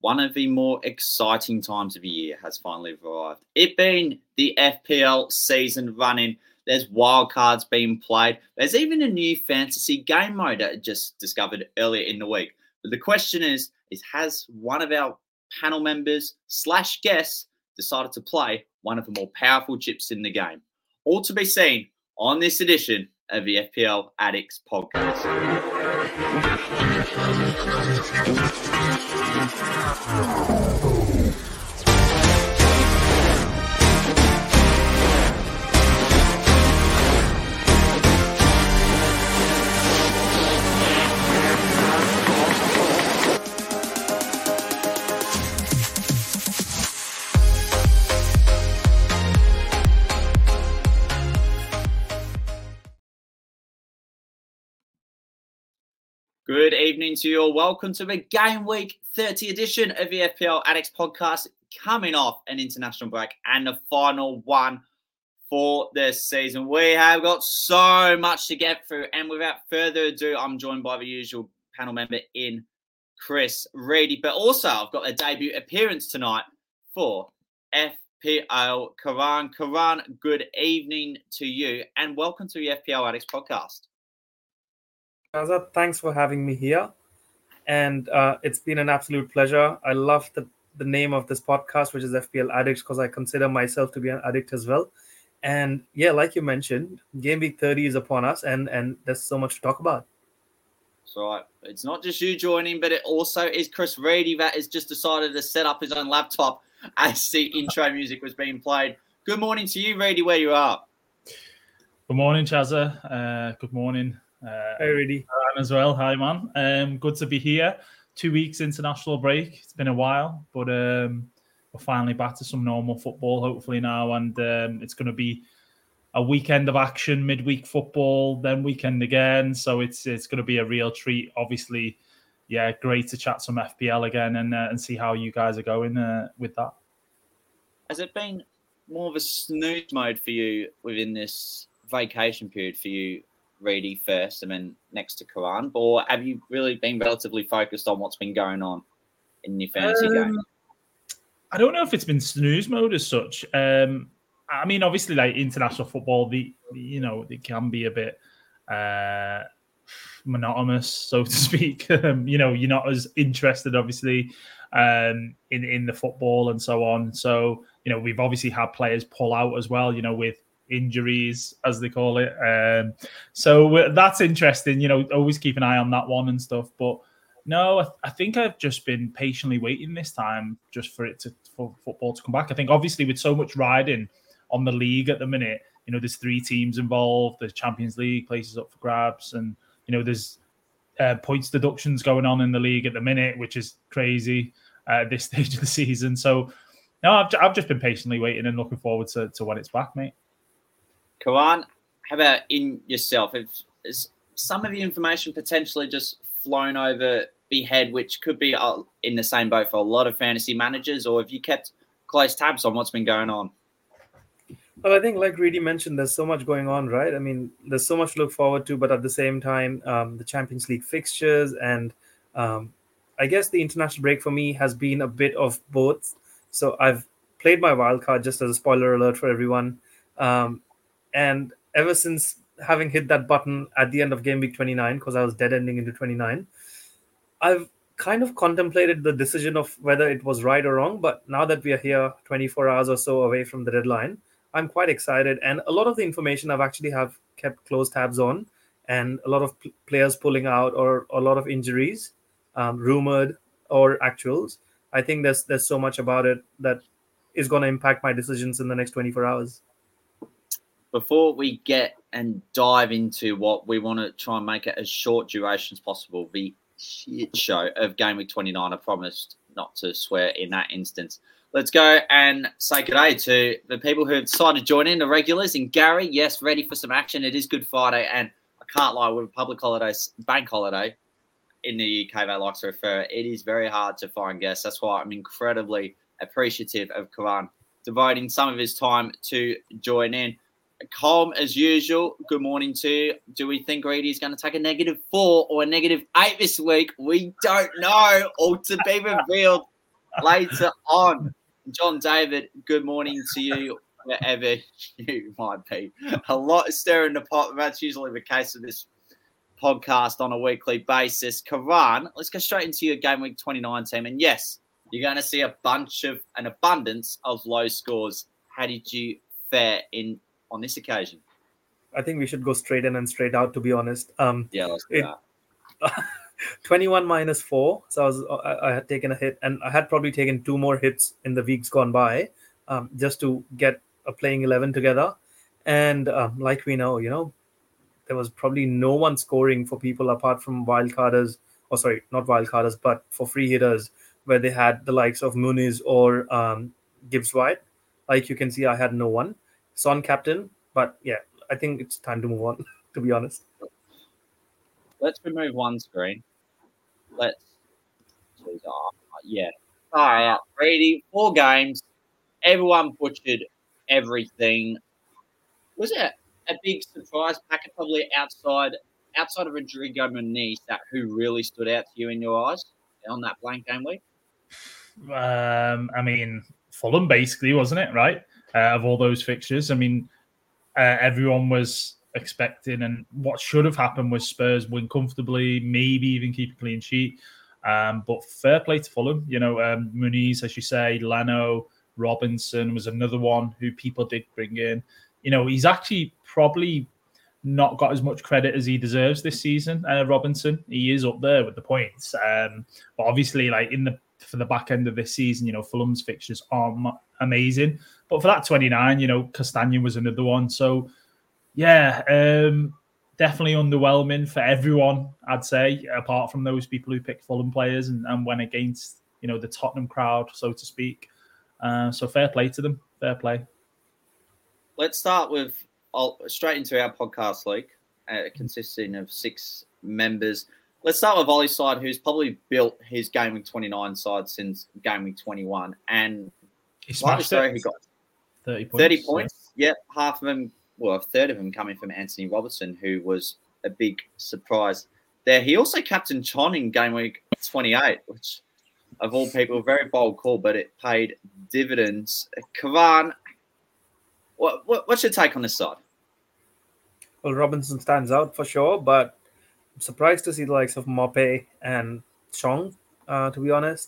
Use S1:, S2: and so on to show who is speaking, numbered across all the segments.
S1: one of the more exciting times of the year has finally arrived. It being the FPL season running. There's wildcards being played. There's even a new fantasy game mode that I just discovered earlier in the week. But the question is has one of our panel members / guests decided to play one of the more powerful chips in the game? All to be seen on this edition of the FPL Addicts podcast. Good evening to you all. Welcome to the Game Week 30 edition of the FPL Addicts podcast, coming off an international break and the final one for this season. We have got so much to get through, and without further ado, I'm joined by the usual panel member in Chris Reedy, but also I've got a debut appearance tonight for FPL Karan. Karan, good evening to you, and welcome to the FPL Addicts podcast.
S2: Azad, thanks for having me here. And it's been an absolute pleasure. I love the name of this podcast, which is FPL Addicts, because I consider myself to be an addict as well. And yeah, like you mentioned, Game Week 30 is upon us, and there's so much to talk about.
S1: So right. It's not just you joining, but it also is Chris Reedy that has just decided to set up his own laptop as the intro music was being played. Good morning to you, Reedy, where you are.
S3: Good morning, Chazza. Good morning.
S2: Hey, Reedy.
S3: As well. Hi, man. Good to be here. 2 weeks international break. It's been a while, but we're finally back to some normal football, hopefully now. And it's going to be a weekend of action, midweek football, then weekend again. So it's going to be a real treat. Obviously, yeah, great to chat some FPL again and see how you guys are going with that.
S1: Has it been more of a snooze mode for you within this vacation period for you, Reedy, first and then next to Karan, or have you really been relatively focused on what's been going on in your fantasy game?
S3: I don't know if it's been snooze mode as such. I mean, obviously, like international football, it can be a bit monotonous, so to speak. You're not as interested, obviously, in the football and so on. So, we've obviously had players pull out as well, with injuries, as they call it. So that's interesting, always keep an eye on that one and stuff. But no, I think I've just been patiently waiting this time just for football to come back. I think obviously with so much riding on the league at the minute, there's 3 teams involved, there's Champions League places up for grabs, and there's points deductions going on in the league at the minute, which is crazy at this stage of the season. So no, I've just been patiently waiting and looking forward to when it's back, mate.
S1: Karan, how about in yourself? Is some of the information potentially just flown over the head, which could be in the same boat for a lot of fantasy managers, or have you kept close tabs on what's been going on?
S2: Well, I think like Reedy mentioned, there's so much going on, right? I mean, there's so much to look forward to, but at the same time, the Champions League fixtures and I guess the international break for me has been a bit of both. So I've played my wildcard, just as a spoiler alert for everyone. And ever since having hit that button at the end of Game Week 29, because I was dead ending into 29, I've kind of contemplated the decision of whether it was right or wrong. But now that we are here 24 hours or so away from the deadline, I'm quite excited. And a lot of the information I've actually have kept close tabs on, and a lot of players pulling out or a lot of injuries, rumored or actuals. I think there's so much about it that is going to impact my decisions in the next 24 hours.
S1: Before we get and dive into what we want to try and make it as short duration as possible, the shit show of Game Week 29, I promised not to swear in that instance. Let's go and say good day to the people who have decided to join in, the regulars. And Gary, yes, ready for some action. It is Good Friday, and I can't lie, with a public holiday, bank holiday in the UK, they like to refer, it is very hard to find guests. That's why I'm incredibly appreciative of Karan devoting some of his time to join in. Colm, as usual, good morning to you. Do we think Reedy is going to take a -4 or a -8 this week? We don't know. All to be revealed later on. John David, good morning to you, wherever you might be. A lot is stirring the pot. That's usually the case of this podcast on a weekly basis. Karan, let's go straight into your Game Week 29 team. And yes, you're going to see an abundance of low scores. How did you fare on this occasion?
S2: I think we should go straight in and straight out, to be honest.
S1: Yeah, let's do that.
S2: 21 minus 4. So I had taken a hit, and I had probably taken 2 more hits in the weeks gone by, just to get a playing 11 together. And like we know, there was probably no one scoring for people apart from wildcarders, or sorry, not wildcarders, but for free hitters, where they had the likes of Muniz or Gibbs White. Like you can see, I had no one. Son captain, but yeah, I think it's time to move on, to be honest.
S1: Let's remove one screen. Let's choose. Yeah. All right, Brady. 4 games. Everyone butchered everything. Was it a big surprise packet? Probably outside of Rodrigo Muniz, who really stood out to you in your eyes on that blank game week?
S3: I mean, Fulham basically, wasn't it? Right, of all those fixtures. I mean, everyone was expecting, and what should have happened was Spurs win comfortably, maybe even keep a clean sheet. But fair play to Fulham. Muniz, as you say, Leno, Robinson was another one who people did bring in. He's actually probably not got as much credit as he deserves this season. Robinson, he is up there with the points. But obviously, for the back end of this season, Fulham's fixtures aren't amazing. But for that 29, Castagna was another one. So, yeah, definitely underwhelming for everyone, I'd say, apart from those people who picked Fulham players and went against, the Tottenham crowd, so to speak. So fair play to them. Fair play.
S1: Let's start with straight into our podcast league, consisting of 6 members. Let's start with Ollie's side, who's probably built his Game Week 29 side since Game Week 21. And
S3: he smashed it.
S1: He got
S3: 30 points.
S1: 30 points. Yeah, half of them, a third of them coming from Anthony Robertson, who was a big surprise there. He also captained Chon in Game Week 28, which, of all people, a very bold call, but it paid dividends. Karan, what's your take on this side?
S2: Well, Robinson stands out for sure, but I'm surprised to see the likes of Mope and Chong, to be honest.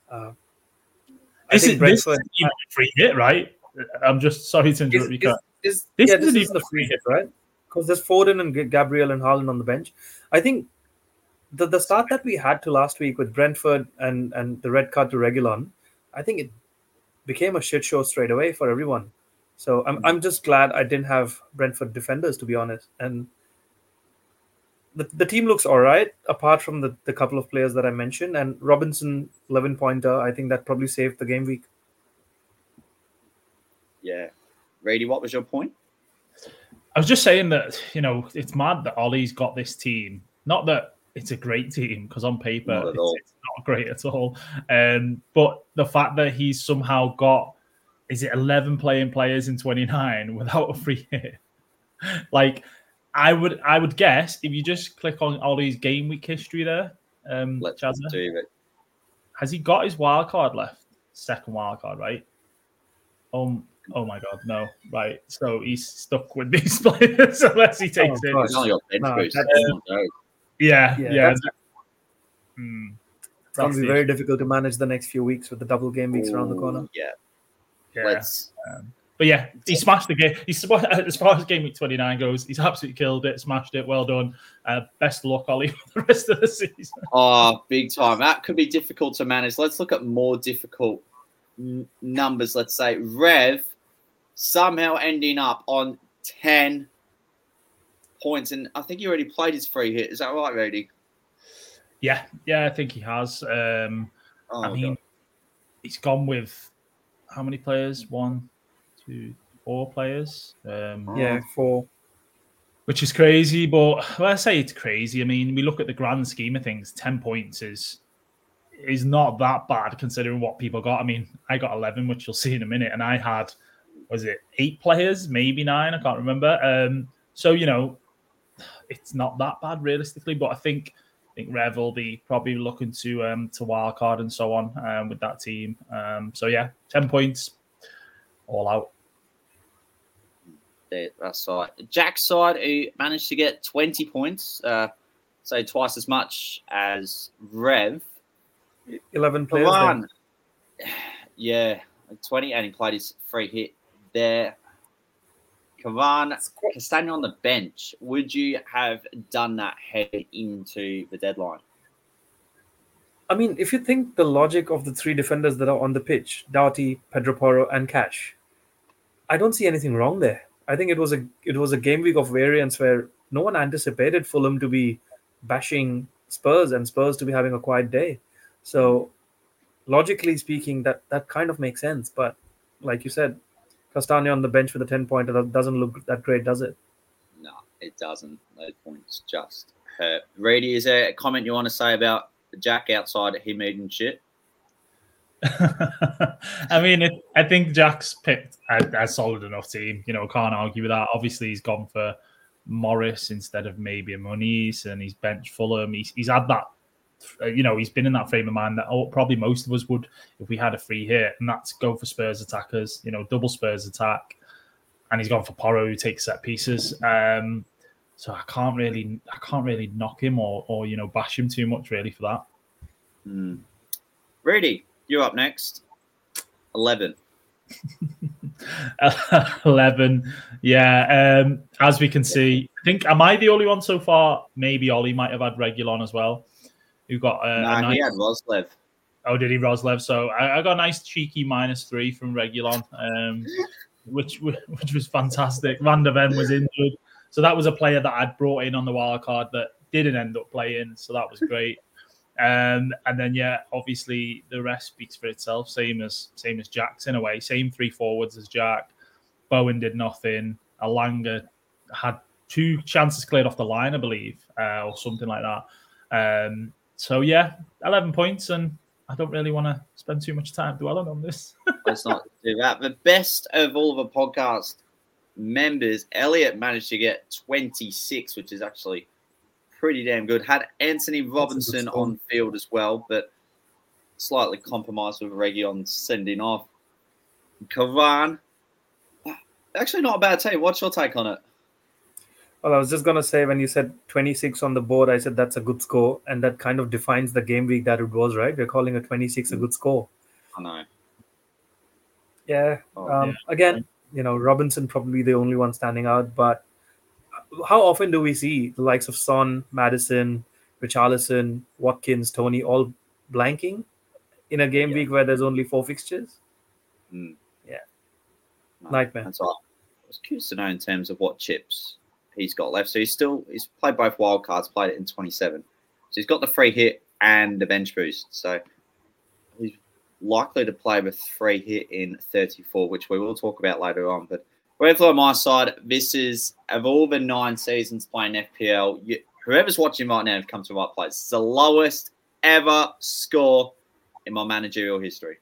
S3: This is a free hit, right? I'm just sorry to interrupt you.
S2: This is the free hit, right? Because there's Foden and Gabriel and Haaland on the bench. I think the start that we had to last week with Brentford and the red card to Reguilon, I think it became a shit show straight away for everyone. So I'm just glad I didn't have Brentford defenders, to be honest. And the team looks all right, apart from the couple of players that I mentioned. And Robinson, 11-pointer, I think that probably saved the game week.
S1: Yeah. Rady, what was your point?
S3: I was just saying that, it's mad that Ollie's got this team. Not that it's a great team, because on paper, it's not great at all. But the fact that he's somehow got, 11 playing players in 29 without a free hit? I would guess if you just click on Ollie's game week history there,
S1: let's do it.
S3: Has he got his wild card left? Second wild card, right? Oh my God, no! Right, so he's stuck with these players unless he takes it. Yeah.
S2: It's going to be very difficult to manage the next few weeks with the double game weeks around the corner.
S1: Yeah.
S3: But yeah, he smashed the game. As far as game week 29 goes, he's absolutely killed it, smashed it. Well done. Best of luck, Ollie, for the rest of the season.
S1: Oh, big time. That could be difficult to manage. Let's look at more difficult numbers. Let's say Rev somehow ending up on 10 points. And I think he already played his free hit. Is that right, Rady?
S3: Yeah, I think he has. He's gone with how many players? 1, 2, 4 players.
S2: 4.
S3: Which is crazy, but I say it's crazy. I mean, we look at the grand scheme of things. 10 points is not that bad considering what people got. I mean, I got 11, which you'll see in a minute, and I had 8 players, maybe 9. I can't remember. So it's not that bad realistically, but I think think Rev will be probably looking to wildcard and so on with that team. So yeah, 10 points, all out.
S1: That's right. Jack's side, who managed to get 20 points, so twice as much as Rev.
S2: 11 players.
S1: Yeah, 20, and he played his free hit there. Kavan, Castagna on the bench. Would you have done that heading into the deadline?
S2: I mean, if you think the logic of the three defenders that are on the pitch, Doughty, Pedro Porro, and Cash, I don't see anything wrong there. I think it was a game week of variance where no one anticipated Fulham to be bashing Spurs and Spurs to be having a quiet day. So logically speaking, that kind of makes sense. But like you said, Castagna on the bench with a 10-pointer, that doesn't look that great, does it?
S1: No, it doesn't. Those points just hurt. Reedy, is there a comment you want to say about Jack outside of him eating shit?
S3: I mean, I think Jack's picked a solid enough team. Can't argue with that. Obviously, he's gone for Morris instead of maybe a Moniz, and he's benched Fulham. He's had that. He's been in that frame of mind that probably most of us would if we had a free hit, and that's go for Spurs attackers. Double Spurs attack, and he's gone for Porro who takes set pieces. So I can't really knock him or bash him too much really for that.
S1: Reedy, you're up next. 11.
S3: 11. Yeah. As we can see, I think, am I the only one so far? Maybe Ollie might have had Reguilon as well. Who got
S1: he had Roslev.
S3: Oh, did he? Roslev. So I got a nice cheeky -3 from Reguilon, which was fantastic. Van der Ven was injured. So that was a player that I'd brought in on the wild card that didn't end up playing. So that was great. And then, obviously the rest speaks for itself. Same as Jack's in a way. Same 3 forwards as Jack. Bowen did nothing. Alanga had 2 chances cleared off the line, I believe, or something like that. So 11 points, and I don't really want to spend too much time dwelling on this.
S1: Let's not do that. The best of all of the podcast members, Elliot managed to get 26, which is actually pretty damn good. Had Anthony Robinson on field as well, but slightly compromised with Reguilon sending off. Kavan, actually not a bad team. What's your take on it?
S2: Well, I was just going to say, when you said 26 on the board, I said that's a good score. And that kind of defines the game week that it was, right? We're calling a 26 a good score.
S1: I know.
S2: Yeah. Again, Robinson probably the only one standing out. But how often do we see the likes of Son, Maddison, Richarlison, Watkins, Tony all blanking in a game week where there's only 4 fixtures? Yeah.
S1: No,
S2: nightmare.
S1: That's all. I was curious to know in terms of what chips he's got left. So he's played both wild cards, played it in 27. So he's got the free hit and the bench boost. So he's likely to play with free hit in 34, which we will talk about later on. But Redflow on my side, this is, of all the 9 seasons playing FPL, whoever's watching right now, come to the right place. It's the lowest ever score in my managerial history.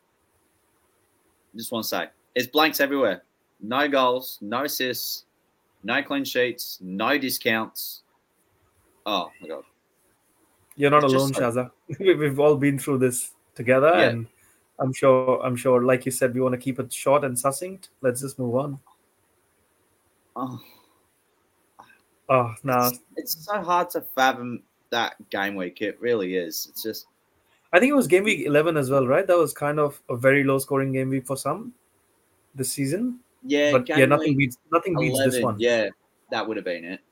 S1: I just want to say, there's blanks everywhere. No goals, no assists, no clean sheets, no discounts. Oh, my God.
S2: You're not alone, Shaza. We've all been through this together, and I'm sure, like you said, we want to keep it short and succinct. Let's just move on. No.
S1: It's so hard to fathom that game week. It really is. It's just...
S2: I think it was game week 11 as well, right? That was kind of a very low-scoring game week for some this season.
S1: Yeah,
S2: but nothing beats 11, this one.
S1: Yeah, that would have been it.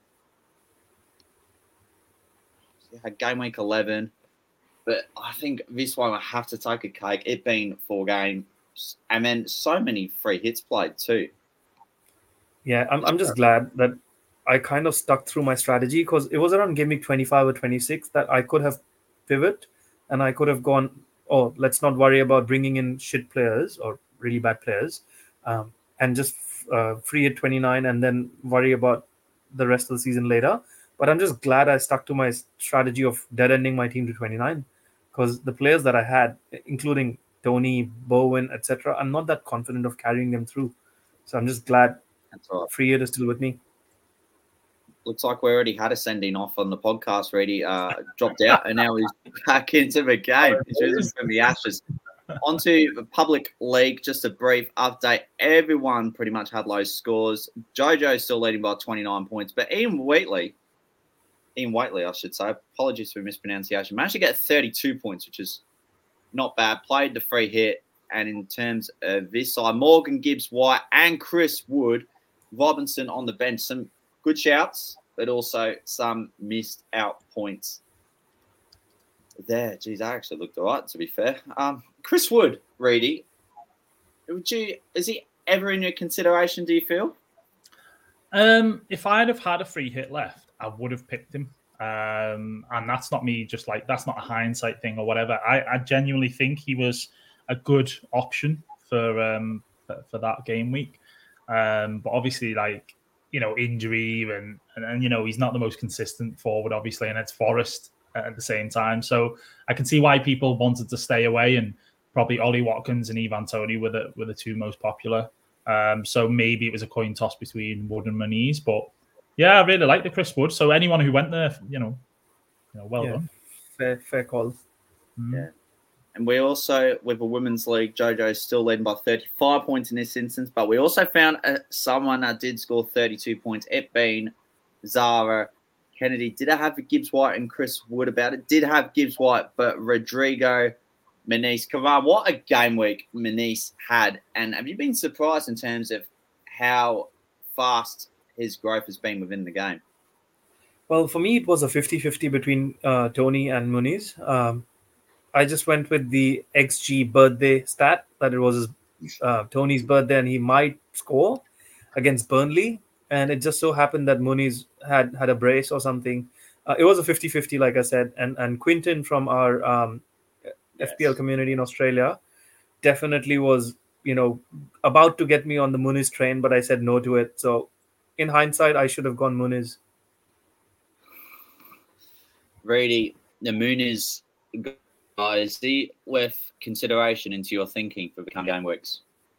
S1: Yeah, game week 11. But I think this one I have to take a cake. It being 4 games, and then so many free hits played too.
S2: Yeah, I'm just glad that I kind of stuck through my strategy, because it was around game week 25 or 26 that I could have pivoted, and I could have gone, let's not worry about bringing in shit players or really bad players, and just free hit 29 and then worry about the rest of the season later. But I'm just glad I stuck to my strategy of dead-ending my team to 29, because the players that I had, including Tony, Bowen, etc., I'm not that confident of carrying them through. So I'm just glad free hit is still with me.
S1: looks like we already had a sending off on the podcast. Already dropped out, and now he's back into the game. He's risen from the ashes. Onto the public league, just a brief update. Everyone pretty much had low scores. Jojo's still leading by 29 points, but Ian Whateley, I should say, apologies for mispronunciation, managed to get 32 points, which is not bad. Played the free hit, and in terms of this side, Morgan Gibbs-White and Chris Wood, Robinson on the bench, some good shouts, but also some missed out points there. Geez, I actually looked all right, to be fair. Chris Wood, Reedy, is he ever in your consideration, do you feel?
S3: If I'd have had a free hit left, I would have picked him. And that's not me just like, that's not a hindsight thing or whatever. I genuinely think he was a good option for that game week. But obviously, like, you know, injury and you know, he's not the most consistent forward, obviously, and it's Forrest at the same time. So I can see why people wanted to stay away, and probably Ollie Watkins and Ivan Toney were the two most popular. So maybe it was a coin toss between Wood and Moniz, but yeah, I really like the Chris Wood. So anyone who went there, you know, well done.
S2: Fair call.
S1: Yeah. And we also, with a women's league, Jojo's still leading by 35 points in this instance, but we also found someone that did score 32 points, it being Zara Kennedy. Did I have Gibbs-White and Chris Wood about it? Did have Gibbs-White, but Rodrigo Moniz. Karan, what a game week Moniz had. And have you been surprised in terms of how fast his growth has been within the game?
S2: Well, for me, it was a 50-50 between Toney and Moniz. I just went with the XG birthday stat that it was Toney's birthday and he might score against Burnley. And it just so happened that Moniz had a brace or something. It was a 50-50, like I said. And Quinton from our FPL community in Australia definitely was, you know, about to get me on the Muniz train, but I said no to it. So in hindsight, I should have gone Muniz.
S1: Reedy, the Muniz guy, is he worth consideration into your thinking for the coming game weeks?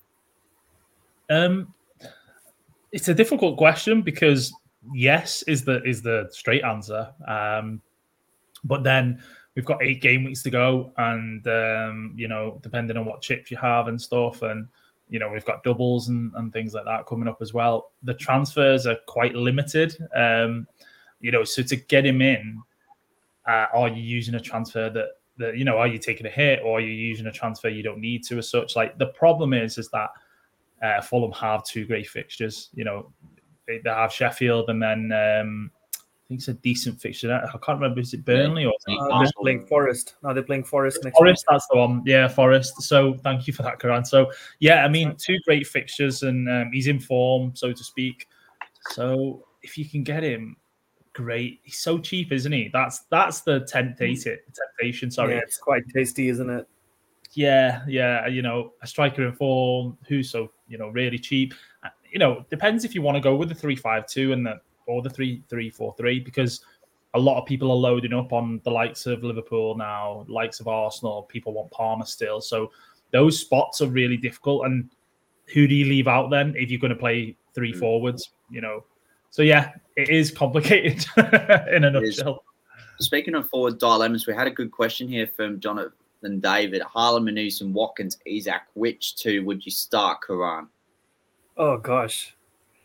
S3: It's a difficult question because yes is the straight answer. But then we've got 8 game weeks to go, and you know, depending on what chips you have and stuff, and you know, we've got doubles and things like that coming up as well. The transfers are quite limited. You know, so to get him in, are you using a transfer that you know, are you taking a hit, or are you using a transfer you don't need to as such? Like, the problem is that Fulham have 2 great fixtures. You know, they have Sheffield, and then I think it's a decent fixture. I can't remember, is it Burnley or
S2: they're playing Forest? No, they're playing Forest next
S3: Forest, week. That's the one. Yeah, Forest. So thank you for that, Karan. So yeah, I mean, 2 great fixtures, and he's in form, so to speak. So if you can get him, great. He's so cheap, isn't he? That's the temptation. Sorry,
S2: yeah, it's quite tasty, isn't it?
S3: Yeah. You know, a striker in form who's so, you know, really cheap. You know, depends if you want to go with the 3-5-2 or the 3-3-4-3, because a lot of people are loading up on the likes of Liverpool now, likes of Arsenal. People want Palmer still, so those spots are really difficult. And who do you leave out then if you're going to play 3 forwards? You know, so yeah, it is complicated in a nutshell.
S1: Speaking of forward dilemmas, we had a good question here from Jonathan David. Haaland, Moniz, and Watkins, Isak. Which 2 would you start, Karan?
S2: Oh gosh,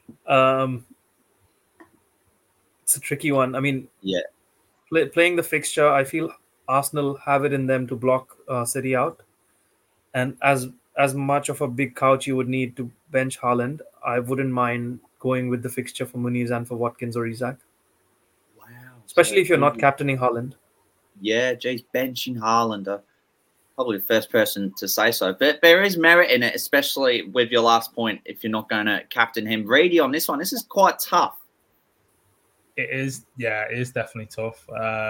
S2: it's a tricky one. I mean,
S1: yeah,
S2: playing the fixture, I feel Arsenal have it in them to block City out, and as much of a big couch you would need to bench Haaland, I wouldn't mind going with the fixture for Muniz and for Watkins or Isak.
S1: Wow,
S2: especially if you're not captaining Haaland.
S1: Yeah, geez, benching Haaland. Probably the first person to say so, but there is merit in it, especially with your last point. If you're not going to captain him, Reedy, on this one, this is quite tough.
S3: It is, yeah, it is definitely tough.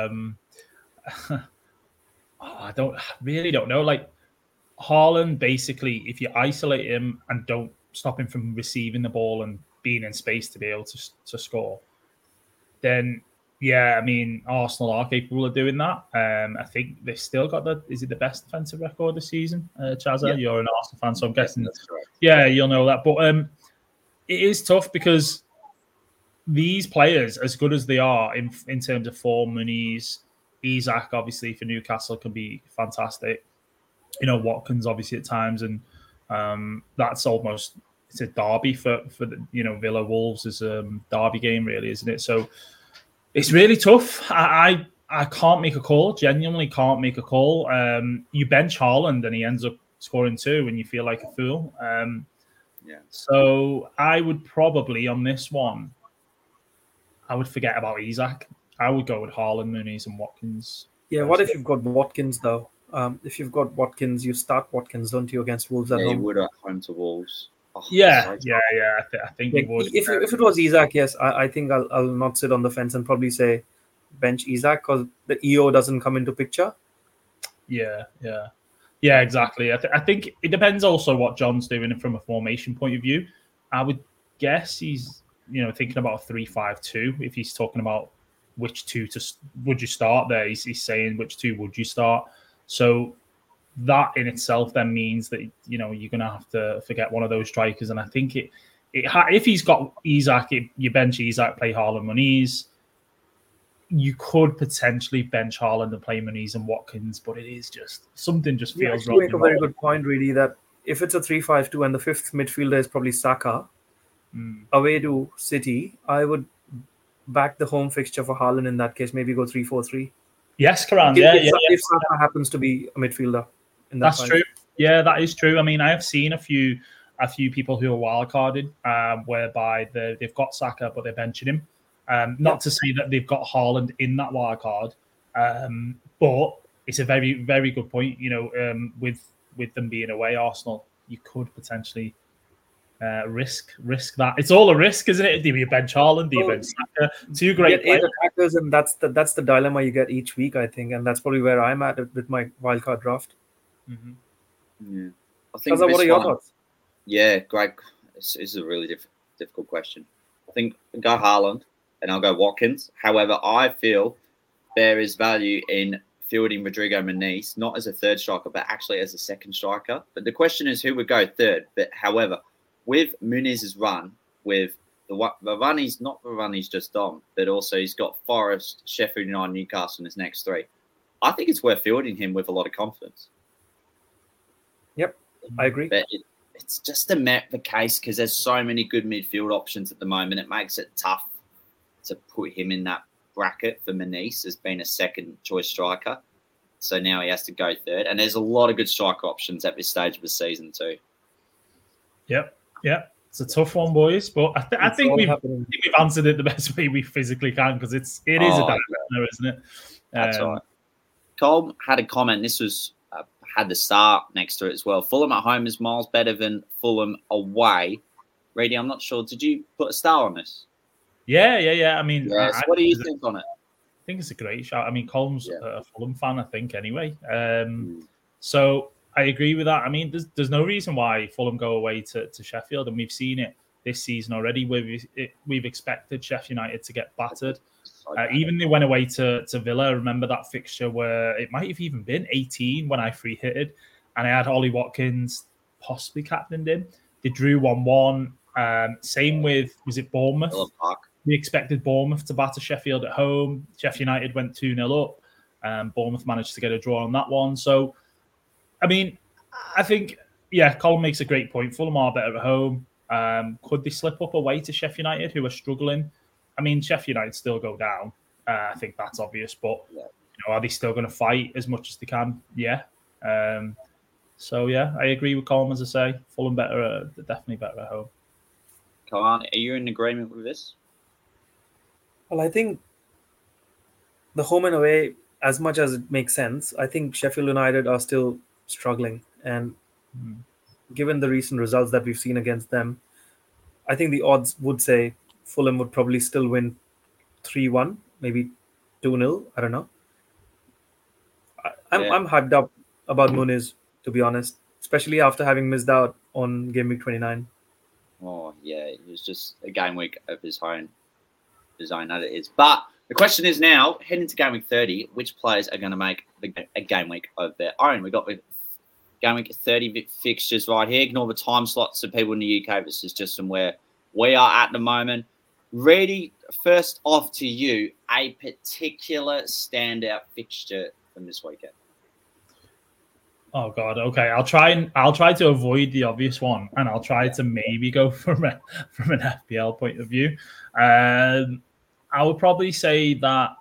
S3: I don't know. Like, Haaland, basically, if you isolate him and don't stop him from receiving the ball and being in space to be able to score, then yeah, I mean, Arsenal are capable of doing that. I think they've still got is it the best defensive record this season? Chazza, yeah. You're an Arsenal fan, so I'm guessing.
S1: That's correct.
S3: Yeah, you'll know that. But it is tough because these players, as good as they are in terms of form, Muniz, Isak, obviously for Newcastle can be fantastic. Watkins obviously at times, and that's almost it's a derby for the Villa Wolves is a derby game really, isn't it? So it's really tough. I can't make a call. Genuinely can't make a call. You bench Haaland and he ends up scoring 2, and you feel like a fool. So I would probably on this one, I would forget about Isak. I would go with Haaland, Muniz, and Watkins.
S2: Yeah, what if you've got Watkins though? If you've got Watkins, you start Watkins, don't you, against Wolves at home?
S1: Yeah, you would at home to Wolves.
S3: Oh, yeah. I think you would.
S2: If it was Isak, yes, I think I'll not sit on the fence and probably say bench Isak because the EO doesn't come into picture.
S3: Yeah, exactly. I think it depends also what John's doing from a formation point of view. I would guess he's thinking about a 3-5-2 if he's talking about which 2 would you start there. He's saying which 2 would you start. So that in itself then means that you're going to have to forget one of those strikers. And I think if he's got Isak, you bench Isak, play Haaland, Muniz. You could potentially bench Haaland and play Muniz and Watkins, but it is just something just feels wrong.
S2: You make a very good point, really, that if it's a 3-5-2 and the fifth midfielder is probably Saka, away to City, I would back the home fixture for Haaland in that case. Maybe go 3-4-3.
S3: Yes, Karan.
S2: If Saka happens to be a midfielder.
S3: That's true. Yeah, that is true. I mean, I have seen a few people who are wildcarded, whereby they've got Saka, but they're benching him. Not to say that they've got Haaland in that wildcard, but it's a very, very good point. With them being away, Arsenal, you could potentially risk that. It's all a risk, isn't it? Do you bench Haaland? Do you bench Saka? 2 great players.
S2: 8 attackers, and that's the dilemma you get each week, I think, and that's probably where I'm at with my wildcard draft.
S1: Mm-hmm. Yeah, I think.
S2: What are your thoughts?
S1: Yeah, great. This is a really difficult question. I think I'll go Haaland and I'll go Watkins. However, I feel there is value in fielding Rodrigo Muniz, not as a third striker, but actually as a second striker. But the question is who would go third. But however, with Muniz's run, with the run he's just done, but also he's got Forest, Sheffield United, Newcastle in his next 3. I think it's worth fielding him with a lot of confidence.
S2: Yep, I agree.
S1: But it's just the case because there's so many good midfield options at the moment. It makes it tough to put him in that bracket for Muniz as being a second choice striker. So now he has to go third. And there's a lot of good striker options at this stage of the season too.
S3: Yep. It's a tough one, boys. But I think we've answered it the best way we physically can because it is a dilemma, isn't it?
S1: That's right. Cole had a comment. This was had the star next to it as well. Fulham at home is miles better than Fulham away. Reedy, I'm not sure. Did you put a star on this?
S3: Yeah. I mean,
S1: what do you think on it?
S3: I think it's a great shout. I mean, Colm's a Fulham fan, I think, anyway. So I agree with that. I mean, there's no reason why Fulham go away to Sheffield, and we've seen it this season already. We've expected Sheffield United to get battered. Even they went away to Villa. Remember that fixture where it might have even been 18 when I free hitted, and I had Ollie Watkins possibly captained him. They drew 1-1. Same with, was it Bournemouth? We expected Bournemouth to batter Sheffield at home. Sheffield United went 2-0 up. Bournemouth managed to get a draw on that one. So, I mean, I think, Colin makes a great point. Fulham are better at home. Could they slip up away to Sheffield United, who are struggling? I mean, Sheffield United still go down. I think that's obvious. But, are they still going to fight as much as they can? Yeah. I agree with Colin, as I say. Fulham definitely better at home.
S1: Colin, are you in agreement with this?
S2: Well, I think the home and away, as much as it makes sense, I think Sheffield United are still struggling. And given the recent results that we've seen against them, I think the odds would say Fulham would probably still win 3-1, maybe 2-0. I don't know. I'm hyped up about Muniz, to be honest, especially after having missed out on game week 29.
S1: Oh, yeah. It was just a game week of his own that it is. But the question is now, heading to game week 30, which players are going to make a game week of their own? We've got the game week 30 fixtures right here. Ignore the time slots of people in the UK. This is just from where we are at the moment. Ready, first off to you, a particular standout fixture from this weekend.
S3: Oh God. Okay, I'll try to avoid the obvious one, and I'll try to maybe go from an FPL point of view. I would probably say that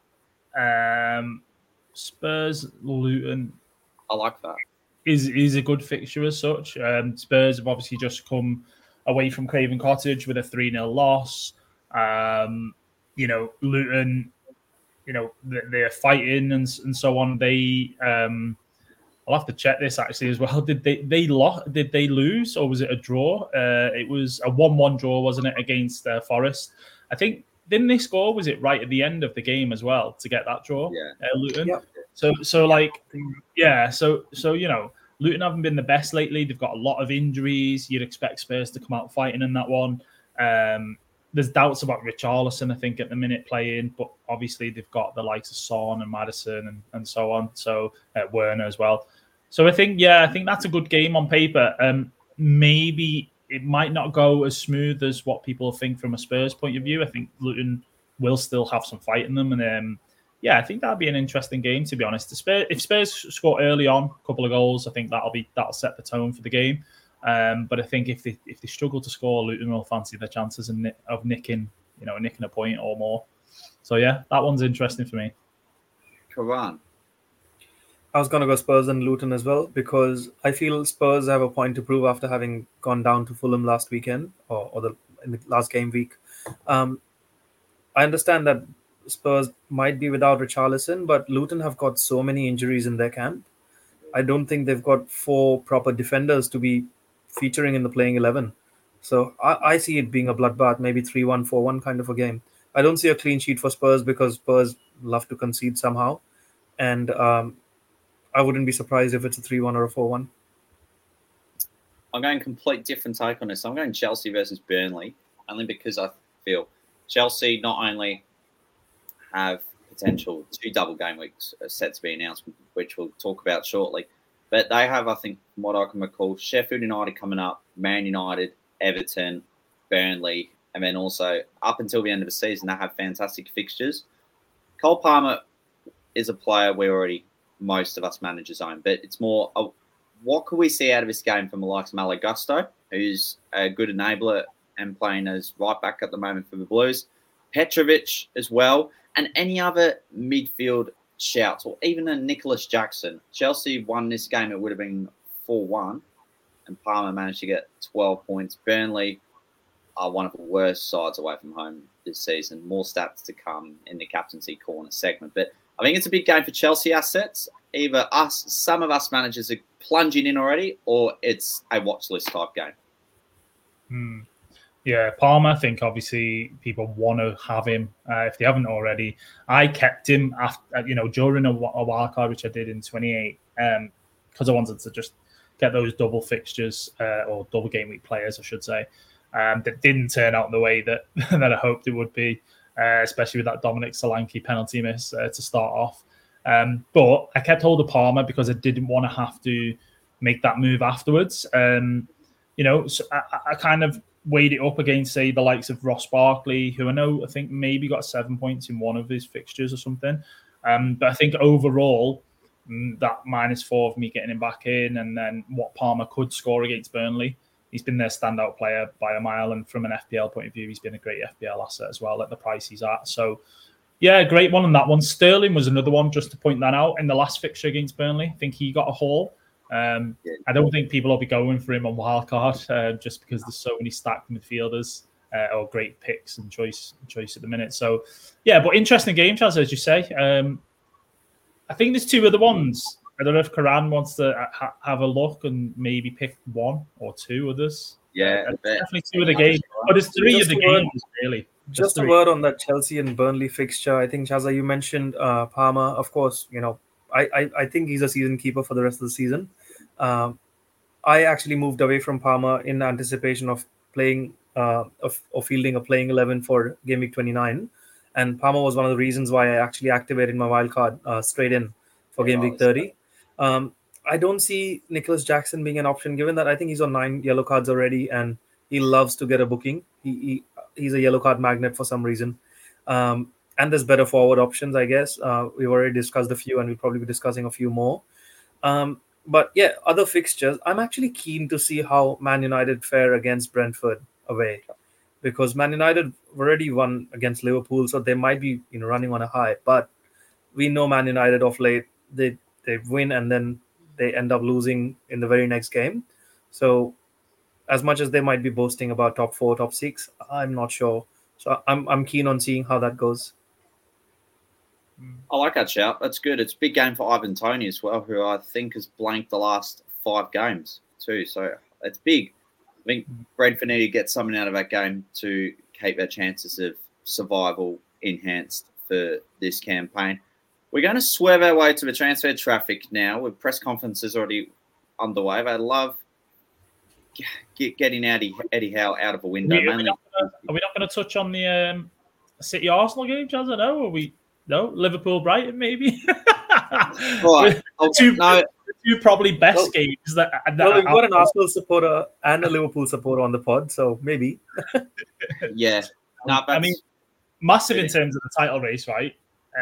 S3: Spurs Luton.
S1: I like that.
S3: Is a good fixture as such. Spurs have obviously just come away from Craven Cottage with a 3-0 loss. Luton, they're fighting and so on. They I'll have to check this actually as well. Did they lose, or was it a draw? It was a 1-1 draw, wasn't it, against Forest? I think, didn't they score? Was it right at the end of the game as well to get that draw?
S1: Yeah.
S3: Luton.
S2: Yeah.
S3: So Luton haven't been the best lately. They've got a lot of injuries. You'd expect Spurs to come out fighting in that one. There's doubts about Richarlison, I think, at the minute playing, but obviously they've got the likes of Son and Maddison and so on. So Werner as well. So I think that's a good game on paper. Maybe it might not go as smooth as what people think from a Spurs point of view. I think Luton will still have some fight in them, and I think that'd be an interesting game, to be honest. If Spurs score early on, a couple of goals, I think that'll set the tone for the game. But I think if they struggle to score, Luton will fancy their chances of nicking a point or more. So that one's interesting for me.
S1: Karan.
S2: I was going to go Spurs and Luton as well, because I feel Spurs have a point to prove after having gone down to Fulham last weekend or in the last game week. I understand that Spurs might be without Richarlison, but Luton have got so many injuries in their camp. I don't think they've got 4 proper defenders to be featuring in the playing 11. So I see it being a bloodbath, maybe 3-1, 4-1 kind of a game. I don't see a clean sheet for Spurs because Spurs love to concede somehow. And I wouldn't be surprised if it's a 3-1 or a 4-1.
S1: I'm going complete different take on this. I'm going Chelsea versus Burnley, only because I feel Chelsea not only have potential 2 double game weeks set to be announced, which we'll talk about shortly, but they have, I think, from what I can recall, Sheffield United coming up, Man United, Everton, Burnley, and then also up until the end of the season, they have fantastic fixtures. Cole Palmer is a player most of us managers own, but it's more what could we see out of this game from the likes of Malo Gusto, who's a good enabler and playing as right back at the moment for the Blues, Petrovic as well, and any other midfield shouts, or even a Nicholas Jackson. Chelsea won this game, it would have been 4-1, and Palmer managed to get 12 points. Burnley are one of the worst sides away from home this season. More stats to come in the captaincy corner segment, but I think it's a big game for Chelsea assets. Either some of us managers are plunging in already, or it's a watch list type game.
S3: Yeah, Palmer, I think obviously people want to have him if they haven't already. I kept him after, during a wild card, which I did in 28, because I wanted to just get those double fixtures or double game week players, I should say, that didn't turn out the way that that I hoped it would be. Especially with that Dominic Solanke penalty miss to start off. But I kept hold of Palmer because I didn't want to have to make that move afterwards. So I kind of weighed it up against, say, the likes of Ross Barkley, who I think maybe got 7 points in one of his fixtures or something. But I think overall, that -4 of me getting him back in, and then what Palmer could score against Burnley, he's been their standout player by a mile, and from an FPL point of view, he's been a great FPL asset as well at the price he's at. So, great one on that one. Sterling was another one, just to point that out, in the last fixture against Burnley. I think he got a haul. I don't think people will be going for him on wildcard just because there's so many stacked midfielders or great picks and choice at the minute. So, but interesting game, Chaz, as you say. I think there's 2 other ones. I don't know if Karan wants to have a look and maybe pick 1 or 2 others. Definitely 2 of the games. But it's 3 of the games, really.
S2: Just a word on that Chelsea and Burnley fixture. I think, Chaza, you mentioned Palmer. Of course, I think he's a season keeper for the rest of the season. I actually moved away from Palmer in anticipation of playing of fielding a playing 11 for Game Week 29. And Palmer was one of the reasons why I actually activated my wild card straight in for Game Week 30. I don't see Nicholas Jackson being an option, given that I think he's on 9 yellow cards already and he loves to get a booking. he's a yellow card magnet for some reason. And there's better forward options, I guess. We've already discussed a few, and we'll probably be discussing a few more. But yeah, other fixtures. I'm actually keen to see how Man United fare against Brentford away, because Man United already won against Liverpool, so they might be running on a high. But we know Man United of late, they win and then they end up losing in the very next game. So as much as they might be boasting about top 4, top 6, I'm not sure. So I'm keen on seeing how that goes.
S1: I like that shout. That's good. It's a big game for Ivan Toney as well, who I think has blanked the last 5 games too. So it's big. I think Brentford need to get something out of that game to keep their chances of survival enhanced for this campaign. We're going to swerve our way to the transfer traffic now with press conferences already underway. They love getting Eddie Howe out of a window.
S3: Are we not going to touch on the City Arsenal game, Jazz? I know. Are we? No, Liverpool Brighton maybe.
S1: Right.
S3: Two probably best games that
S2: we've got an Arsenal supporter and a Liverpool supporter on the pod, so maybe.
S1: Yeah. No,
S3: I mean, massive in terms of the title race, right?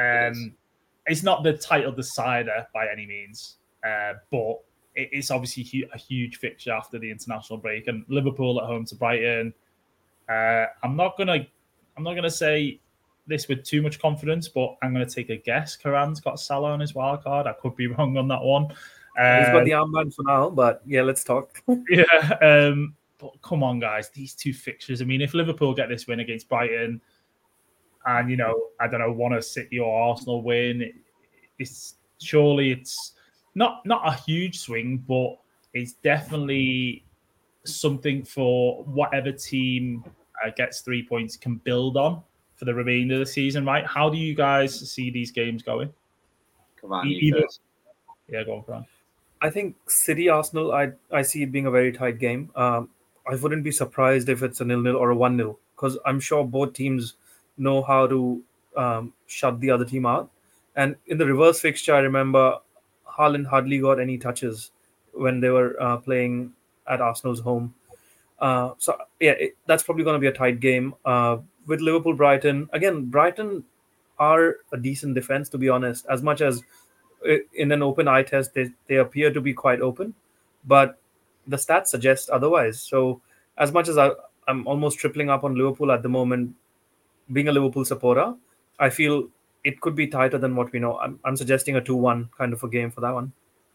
S3: It's not the title decider by any means, but it's obviously a huge fixture after the international break, and Liverpool at home to Brighton. I'm not gonna say this with too much confidence, but I'm gonna take a guess. Karan's got Salah on his wild card. I could be wrong on that one.
S2: He's got the armband for now, but yeah, let's talk.
S3: Yeah, but come on, guys, these 2 fixtures. I mean, if Liverpool get this win against Brighton, and I don't know, want a City or Arsenal win, it's not a huge swing, but it's definitely something for whatever team gets 3 points can build on for the remainder of the season, right? How do you guys see these games going?
S1: Come on, you first.
S3: Yeah, go on, Fran.
S2: I think City Arsenal, I see it being a very tight game. I wouldn't be surprised if it's a 0-0 or a 1-0, because I'm sure both teams know how to shut the other team out. And in the reverse fixture, I remember Haaland hardly got any touches when they were playing at Arsenal's home. So yeah, that's probably going to be a tight game. With Liverpool-Brighton, again, Brighton are a decent defense, to be honest. As much as in an open eye test, they appear to be quite open, but the stats suggest otherwise. So as much as I'm almost tripling up on Liverpool at the moment, being a Liverpool supporter, I feel it could be tighter than what we know. I'm suggesting a 2-1 kind of a game for that one.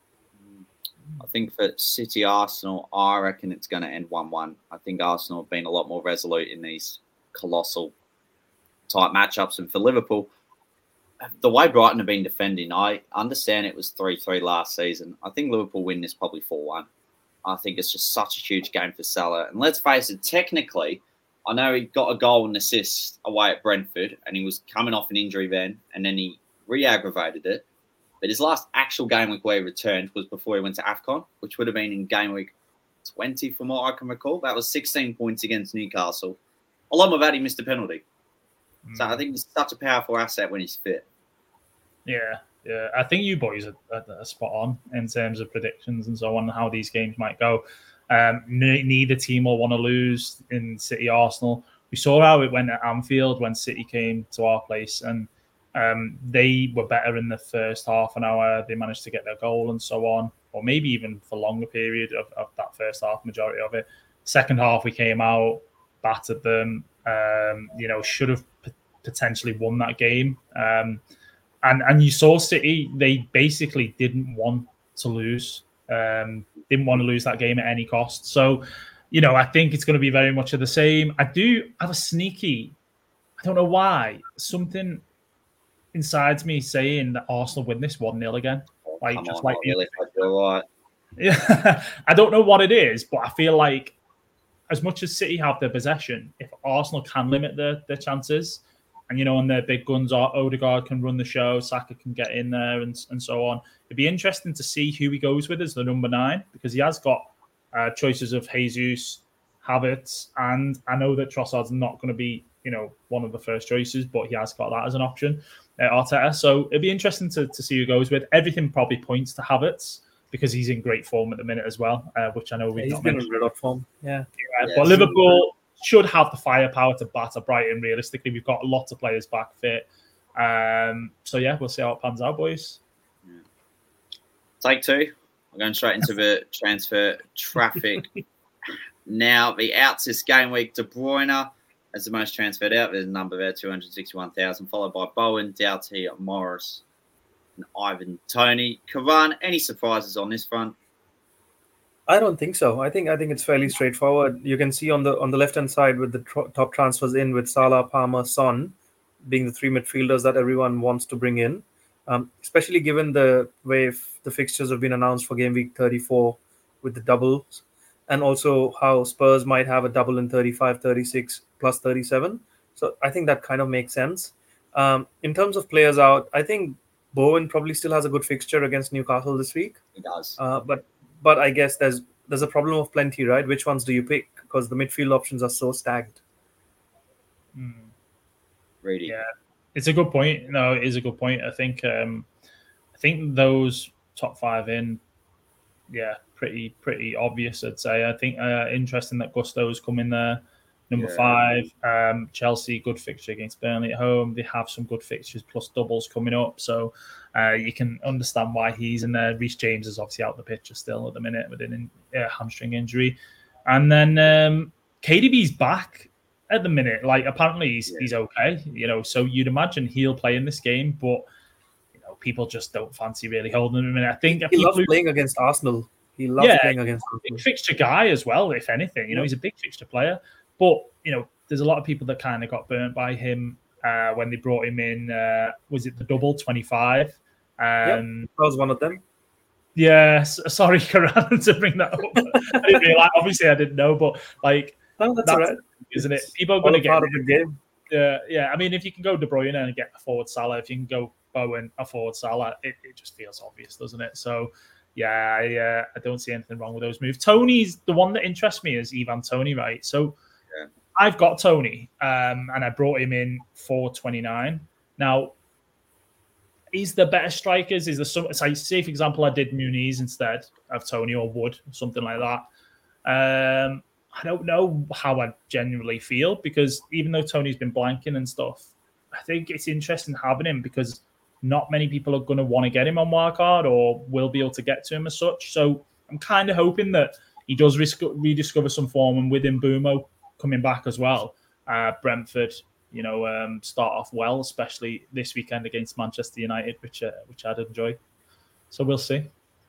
S1: I think for City Arsenal, I reckon it's going to end 1-1. I think Arsenal have been a lot more resolute in these colossal type matchups. And for Liverpool, the way Brighton have been defending, I understand it was 3-3 last season. I think Liverpool win this probably 4-1. I think it's just such a huge game for Salah. And let's face it, technically, I know he got a goal and assist away at Brentford, and he was coming off an injury then, and then he re-aggravated it. But his last actual game week where he returned was before he went to AFCON, which would have been in game week 20 from what I can recall. That was 16 points against Newcastle. Along with that, he missed a penalty. So I think he's such a powerful asset when he's fit.
S3: Yeah. I think you boys are spot on in terms of predictions and so on, how these games might go. Neither team will want to lose in City Arsenal. We saw how it went at Anfield when City came to our place, and they were better in the first half an hour. They managed to get their goal and so on, or maybe even for longer period of that first half, majority of it. Second half, we came out, battered them, should have potentially won that game. And you saw City, they basically didn't want to lose. Didn't want to lose that game at any cost. So, I think it's going to be very much of the same. I do have a sneaky, I don't know why, something inside me saying that Arsenal win this 1-0 again. Yeah, I don't know what it is, but I feel like as much as City have their possession, if Arsenal can limit their chances, and their big guns are Odegaard can run the show, Saka can get in there, and so on. It'd be interesting to see who he goes with as the number 9, because he has got choices of Jesus, Havertz, and I know that Trossard's not going to be one of the first choices, but he has got that as an option, Arteta. So it'd be interesting to see who goes with. Everything probably points to Havertz because he's in great form at the minute as well, which I know we've
S2: he's
S3: not
S2: been
S3: mentioned.
S2: in red hot form. Yeah.
S3: But Liverpool, should have the firepower to batter Brighton. Realistically, we've got lots of players back fit. So yeah, we'll see how it pans out, boys.
S1: Yeah. Take two. We're going straight into the transfer traffic. Now, the outs this game week, De Bruyne as the most transferred out. There's a number there, 261,000, followed by Bowen, Doughty, Morris, and Ivan Toney. Karan, any surprises on this front?
S2: I don't think so. I think it's fairly straightforward. You can see on the left-hand side with the top transfers in with Salah, Palmer, Son being the three midfielders that everyone wants to bring in, especially given the way the fixtures have been announced for game week 34 with the doubles, and also how Spurs might have a double in 35, 36, plus 37. So I think that kind of makes sense. In terms of players out, I think Bowen probably still has a good fixture against Newcastle this week.
S1: He does.
S2: But I guess there's a problem of plenty, right? Which ones do you pick? Because the midfield options are so stacked.
S1: Really?
S3: Yeah, it's a good point. No, it is a good point. I think those top five in, yeah, pretty obvious, I'd say. I think interesting that Gusto's come in there. Number 5, Chelsea, good fixture against Burnley at home. They have some good fixtures plus doubles coming up. So you can understand why he's in there. Reece James is obviously out the picture still at the minute with a hamstring injury. And then KDB's back at the minute. Like, apparently he's okay, so you'd imagine he'll play in this game, but people just don't fancy really holding him in. I think
S2: he loves playing against Arsenal. He loves playing against Arsenal.
S3: Big fixture guy as well, if anything. He's a big fixture player. But, there's a lot of people that kind of got burnt by him when they brought him in. Was it the double 25?
S2: That was one of them.
S3: Yeah, sorry, Karan, to bring that up. I didn't realize. Obviously, I didn't know, but
S2: that's all right,
S3: isn't it? People are going to get
S2: part of the game.
S3: Yeah. I mean, if you can go De Bruyne and get a forward Salah, if you can go Bowen, a forward Salah, it just feels obvious, doesn't it? So, I don't see anything wrong with those moves. Tony's the one that interests me is Ivan Toney, right? So. I've got Toney, and I brought him in for 29. Now, he's the better strikers. Is there some? So say, for example, I did Muniz instead of Toney or Wood, something like that. I don't know how I genuinely feel, because even though Toney's been blanking and stuff, I think it's interesting having him because not many people are going to want to get him on wildcard or will be able to get to him as such. So I'm kind of hoping that he does rediscover some form, and with Mbeumo coming back as well, Brentford, start off well, especially this weekend against Manchester United, which I'd enjoy. So we'll see.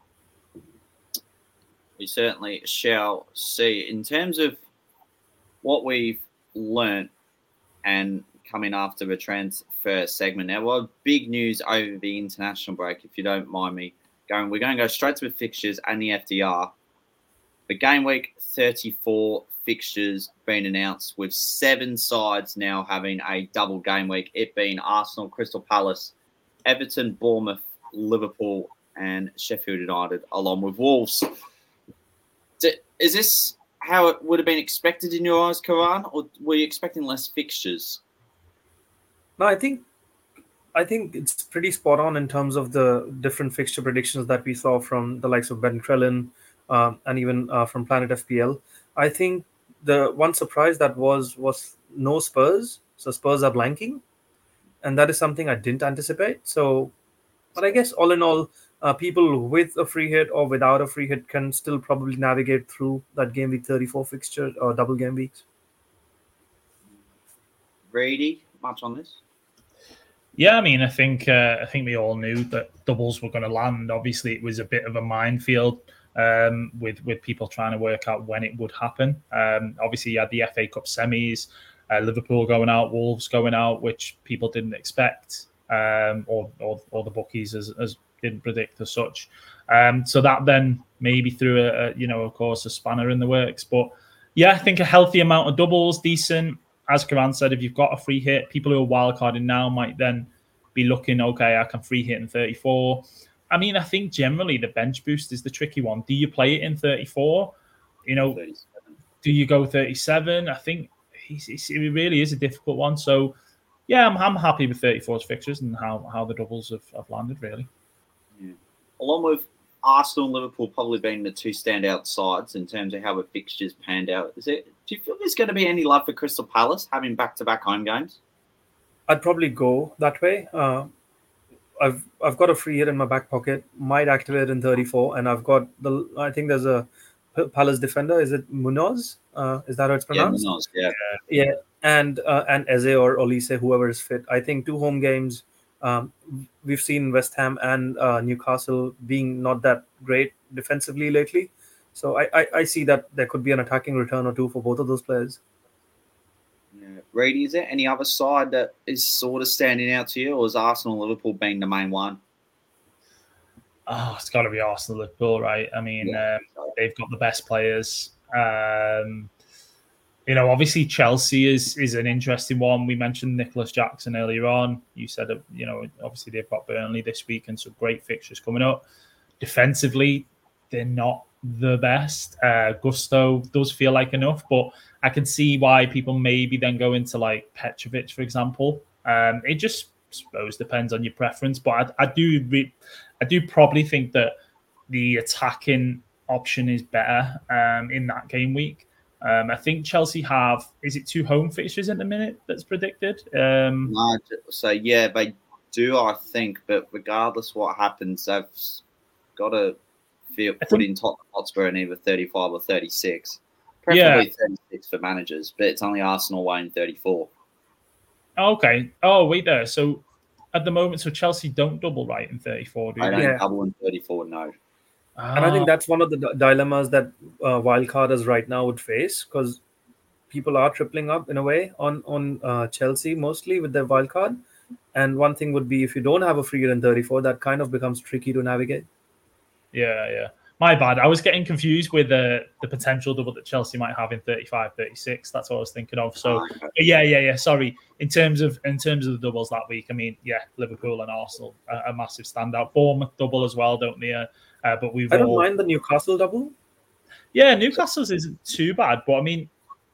S1: We certainly shall see. In terms of what we've learnt and coming after the transfer segment, now, well, big news over the international break, if you don't mind me going. We're going to go straight to the fixtures and the FDR. The game week 34 fixtures being announced, with 7 sides now having a double game week, it being Arsenal, Crystal Palace, Everton, Bournemouth, Liverpool, and Sheffield United, along with Wolves. Is this how it would have been expected in your eyes, Karan, or were you expecting less fixtures?
S2: No, I think it's pretty spot on in terms of the different fixture predictions that we saw from the likes of Ben Crellin and even from Planet FPL. I think the one surprise that was no Spurs. So Spurs are blanking. And that is something I didn't anticipate. So, but I guess all in all, people with a free hit or without a free hit can still probably navigate through that game week 34 fixture or double game weeks.
S1: Brady, much on this?
S3: Yeah, I mean, I think we all knew that doubles were going to land. Obviously, it was a bit of a minefield with people trying to work out when it would happen. Obviously, you had the FA Cup semis, Liverpool going out, Wolves going out, which people didn't expect, or the bookies as didn't predict as such. So that then maybe threw of course, a spanner in the works. But yeah, I think a healthy amount of doubles, decent. As Karan said, if you've got a free hit, people who are wildcarding now might then be looking, okay, I can free hit in 34. I mean, I think generally the bench boost is the tricky one. Do you play it in 34? 37. Do you go 37? I think it really is a difficult one. So, yeah, I'm happy with 34's fixtures and how the doubles have landed, really.
S1: Yeah. Along with Arsenal and Liverpool probably being the two standout sides in terms of how the fixtures panned out, is it Do you feel there's going to be any love for Crystal Palace having back-to-back home games?
S2: I'd probably go that way. I've got a free hit in my back pocket. Might activate in 34, and I've got I think there's a Palace defender. Is it Munoz? Is that how it's pronounced?
S1: Yeah, Munoz, yeah.
S2: Yeah, and Eze or Olise, whoever is fit. I think 2 home games. We've seen West Ham and Newcastle being not that great defensively lately. So I see that there could be an attacking return or two for both of those players.
S1: Yeah. Reedy, is there any other side that is sort of standing out to you, or is Arsenal Liverpool being the main one?
S3: Oh, it's got to be Arsenal Liverpool, right? I mean, they've got the best players. Obviously Chelsea is an interesting one. We mentioned Nicholas Jackson earlier on. You said, obviously they've got Burnley this week and some great fixtures coming up. Defensively, they're not the best. Gusto does feel like enough, but I can see why people maybe then go into like Petrovic, for example. It just, I suppose, depends on your preference. But I do probably think that the attacking option is better in that game week. I think Chelsea have, is it 2 home fixtures at the minute that's predicted?
S1: No, so yeah, they do, I think. But regardless what happens, they've got to put in Tottenham Hotspur in either 35 or 36. Preferably 36 for managers, but it's only Arsenal away in 34.
S3: Okay. Oh, wait there. So at the moment, so Chelsea don't double right in 34, do they?
S1: I don't double in 34, no.
S2: And I think that's one of the dilemmas that wildcarders right now would face, because people are tripling up in a way on Chelsea mostly with their wildcard. And one thing would be if you don't have a free hit in 34, that kind of becomes tricky to navigate.
S3: Yeah. My bad. I was getting confused with the potential double that Chelsea might have in 35, 36. That's what I was thinking of. So yeah. Sorry. In terms of the doubles that week, I mean, yeah, Liverpool and Arsenal are a massive standout. Bournemouth double as well, don't they? But
S2: I don't mind the Newcastle double.
S3: Yeah, Newcastle's isn't too bad, but I mean,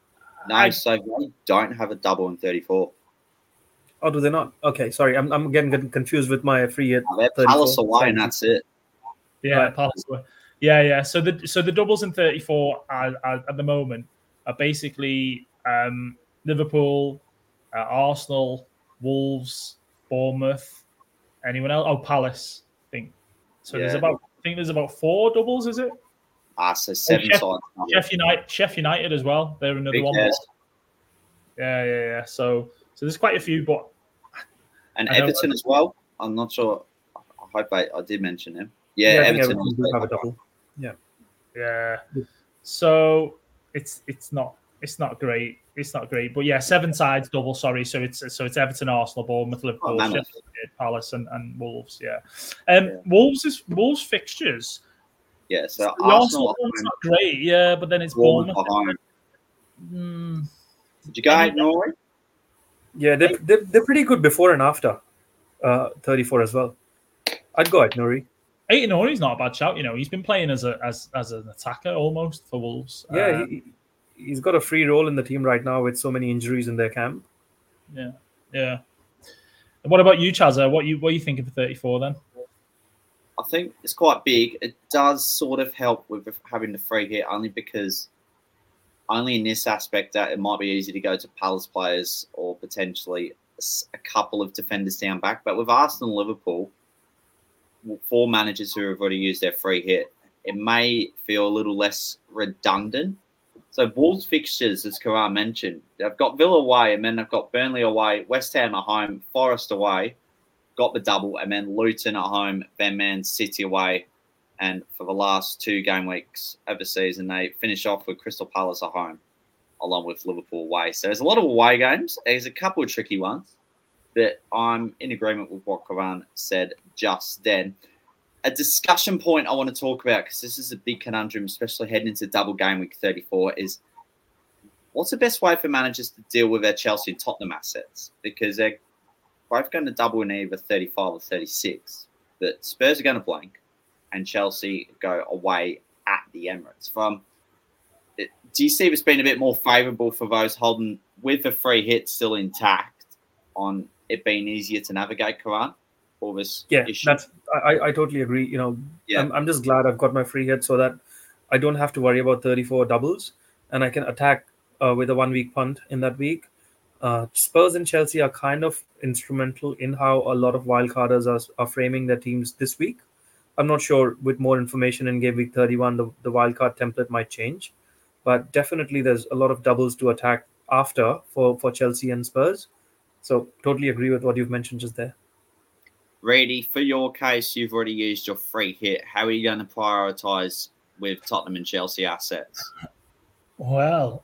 S1: so they don't have a double in 34.
S2: Oh, do they not? Okay, sorry, I'm getting confused with my free hit.
S1: They're Palace away, and that's it.
S3: Yeah, right. Palace away. Yeah. So the doubles in 34 are at the moment are basically Liverpool, Arsenal, Wolves, Bournemouth, anyone else? Oh, Palace, I think. So there's about 4 doubles, is it?
S1: So 7 sides.
S3: Sheffield United as well. They're another
S1: Big
S3: one.
S1: Cares.
S3: Yeah. So there's quite a few, but
S1: Everton as well. I'm not sure. I hope I did mention him. Yeah, Everton
S2: do have a double.
S3: Yeah. So it's not great. It's not great, but yeah, 7 sides double. Sorry, so it's Everton, Arsenal, Bournemouth, Liverpool, Sheffield, Palace, and Wolves. Yeah, Wolves fixtures.
S1: Yeah, so
S3: the Arsenal one's not great. Yeah, but then it's Bournemouth.
S1: Did you go ahead, Norway?
S2: Yeah, they're pretty good before and after 34 as well. I'd go at Nuri.
S3: Aït-Nouri's not a bad shout. He's been playing as an attacker almost for Wolves.
S2: Yeah, he's got a free role in the team right now with so many injuries in their camp.
S3: Yeah. And what about you, Chazza? What are you thinking for 34 then?
S1: I think it's quite big. It does sort of help with having the free hit, only in this aspect that it might be easy to go to Palace players or potentially a couple of defenders down back. But with Arsenal and Liverpool, 4 managers who have already used their free hit, it may feel a little less redundant. So Wolves fixtures, as Karan mentioned, they've got Villa away, and then they've got Burnley away, West Ham at home, Forest away, got the double, and then Luton at home, then Man City away. And for the last 2 game weeks of the season, they finish off with Crystal Palace at home, along with Liverpool away. So there's a lot of away games. There's a couple of tricky ones, but I'm in agreement with what Karan said just then. A discussion point I want to talk about, because this is a big conundrum, especially heading into double game week 34, is what's the best way for managers to deal with their Chelsea and Tottenham assets? Because they're both going to double in either 35 or 36. But Spurs are going to blank, and Chelsea go away at the Emirates. Do you see this being a bit more favourable for those holding with the free hit still intact, on it being easier to navigate, Karan? All this issue?
S2: I totally agree. I'm just glad I've got my free hit so that I don't have to worry about 34 doubles, and I can attack with a 1 week punt in that week. Spurs and Chelsea are kind of instrumental in how a lot of wildcarders are framing their teams this week. I'm not sure with more information in game week 31, the wildcard template might change, but definitely there's a lot of doubles to attack after for Chelsea and Spurs. So totally agree with what you've mentioned just there.
S1: Reedy, for your case, you've already used your free hit. How are you going to prioritise with Tottenham and Chelsea assets?
S3: Well,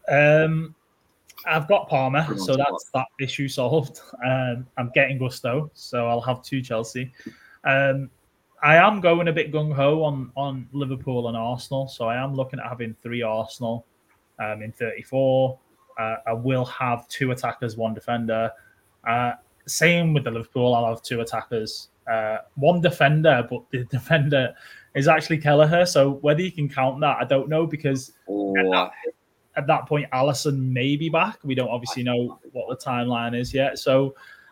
S3: I've got Palmer, so that's that issue solved. I'm getting Gusto, so I'll have 2 Chelsea. I am going a bit gung-ho on Liverpool and Arsenal, so I am looking at having 3 Arsenal in 34. I will have 2 attackers, 1 defender. Same with the Liverpool, I'll have 2 attackers, 1 defender, but the defender is actually Kelleher, so whether you can count that, I don't know, because at that point, Alisson may be back. We don't obviously know what the timeline is yet. So,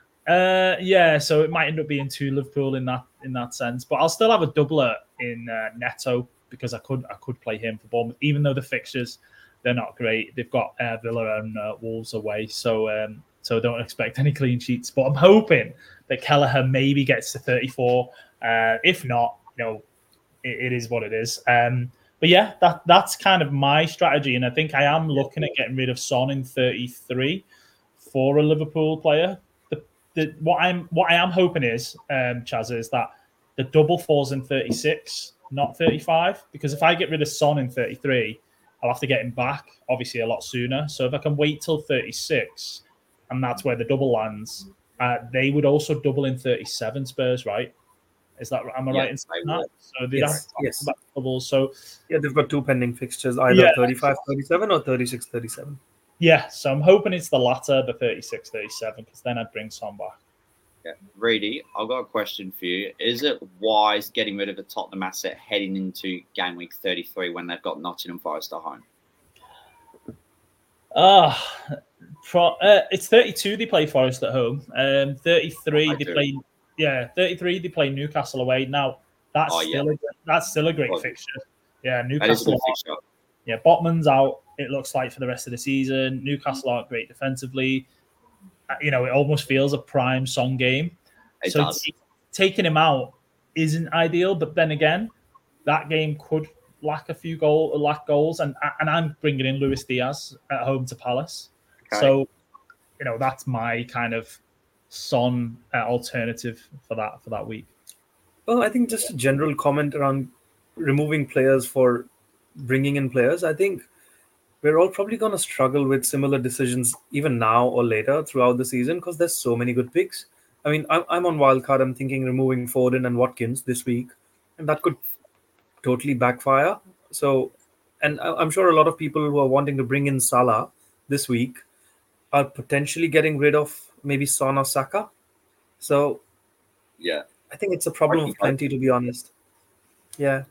S3: so it might end up being 2 Liverpool in that sense. But I'll still have a doubler in Neto because I could play him for Bournemouth, even though the fixtures, they're not great. They've got Villa and Wolves away, so don't expect any clean sheets. But I'm hoping that Kelleher maybe gets to 34. If not, it is what it is. But yeah, that's kind of my strategy, and I think I am looking at getting rid of Son in 33 for a Liverpool player. What I am hoping is, Chaz, is that the double falls in 36, not 35, because if I get rid of Son in 33, I'll have to get him back obviously a lot sooner. So if I can wait till 36, and that's where the double lands, they would also double in 37 Spurs, right? Am I right in saying that? So they have doubles. So
S2: yeah, they've got 2 pending fixtures, either 35-37 or 36-37.
S3: Yeah, so I'm hoping it's the latter, the 36-37, because then I'd bring Son back.
S1: Yeah, Reedy, I've got a question for you. Is it wise getting rid of a Tottenham asset heading into game week 33 when they've got Nottingham Forest at home?
S3: It's 32 they play Forest at home. 33 they play. Yeah, 33 they play Newcastle away. Now that's still a great fixture. Yeah, Newcastle. Yeah, Botman's out. It looks like for the rest of the season. Newcastle aren't great defensively. It almost feels a prime Son game. So taking him out isn't ideal. But then again, that game could lack goals, and I'm bringing in Luis Diaz at home to Palace. Okay. So that's my kind of Son alternative for that week.
S2: Well, I think just a general comment around removing players for bringing in players. I think we're all probably going to struggle with similar decisions even now or later throughout the season because there's so many good picks. I mean, I'm on wildcard. I'm thinking removing Foden and Watkins this week, and that could totally backfire. So, and I'm sure a lot of people who are wanting to bring in Salah this week are potentially getting rid of maybe Son or Saka. So,
S1: yeah,
S2: I think it's a problem of plenty, to be honest. Yeah.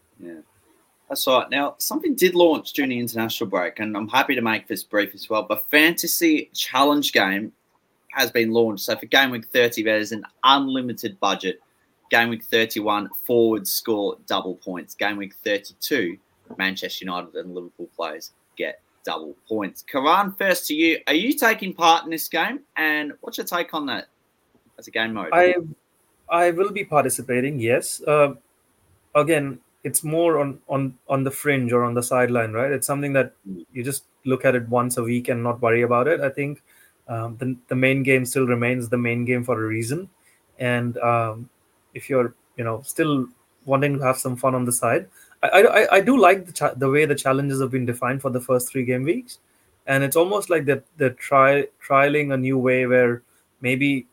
S1: That's right. Now, something did launch during the international break, and I'm happy to make this brief as well. But Fantasy Challenge game has been launched. So for game week 30, there's an unlimited budget. Game week 31, forward score double points. Game week 32, Manchester United and Liverpool players get double points. Karan, first to you. Are you taking part in this game? And what's your take on that as a game mode?
S2: I will be participating, yes. Again, it's more on the fringe or on the sideline, right? It's something that you just look at it once a week and not worry about it. I think the main game still remains the main game for a reason. And if you're still wanting to have some fun on the side, I do like the way the challenges have been defined for the first 3 game weeks. And it's almost like they're trialing a new way where maybe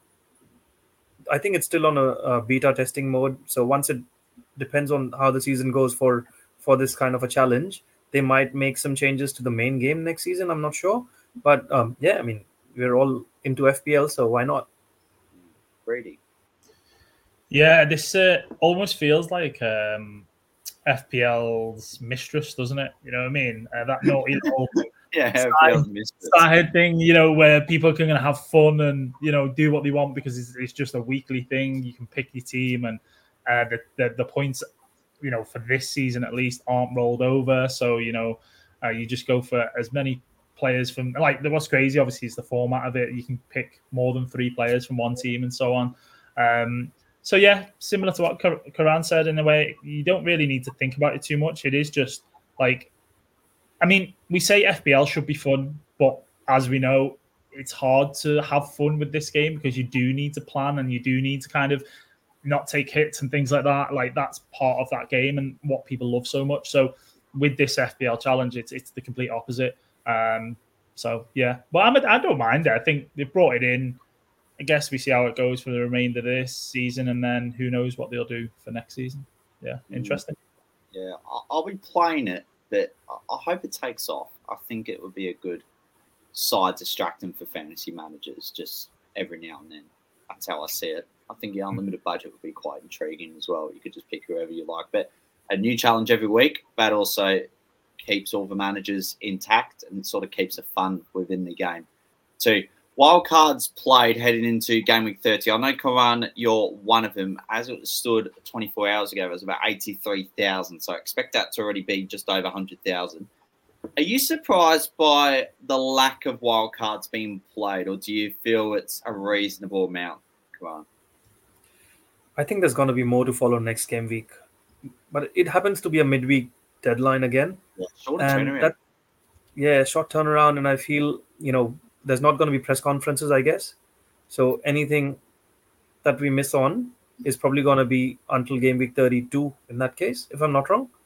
S2: I think it's still on a beta testing mode. So once it depends on how the season goes for this kind of a challenge, they might make some changes to the main game next season. I'm not sure. But I mean, we're all into FPL, so why not?
S1: Brady.
S3: Yeah, this almost feels like FPL's mistress, doesn't it? You know what I mean? That naughty little side thing, where people can have fun and, do what they want because it's just a weekly thing. You can pick your team and the points, for this season at least aren't rolled over. So, you just go for as many players from like what's crazy obviously is the format of it. You can pick more than 3 players from one team and so on. So yeah, similar to what Karan said, in a way, you don't really need to think about it too much. It is just like, I mean, we say FPL should be fun, but as we know, it's hard to have fun with this game because you do need to plan and you do need to kind of not take hits and things like that. Like that's part of that game and what people love so much. So with this FPL challenge, it's the complete opposite. So yeah, but I don't mind it. I think they've brought it in. I guess we see how it goes for the remainder of this season, and then who knows what they'll do for next season. Yeah, interesting.
S1: Yeah, I'll be playing it, but I hope it takes off. I think it would be a good side distracting for fantasy managers just every now and then. That's how I see it. I think the unlimited budget would be quite intriguing as well. You could just pick whoever you like. But a new challenge every week, that also keeps all the managers intact and sort of keeps the fun within the game. Too. Wildcards played heading into game week 30. I know, Karan, you're one of them. As it stood 24 hours ago, it was about 83,000. So I expect that to already be just over 100,000. Are you surprised by the lack of wildcards being played, or do you feel it's a reasonable amount, Karan?
S2: I think there's going to be more to follow next game week. But it happens to be a midweek deadline again.
S1: Yeah, short turnaround.
S2: Short turnaround. And I feel, there's not going to be press conferences, I guess. So anything that we miss on is probably going to be until game week 32 in that case, if I'm not wrong.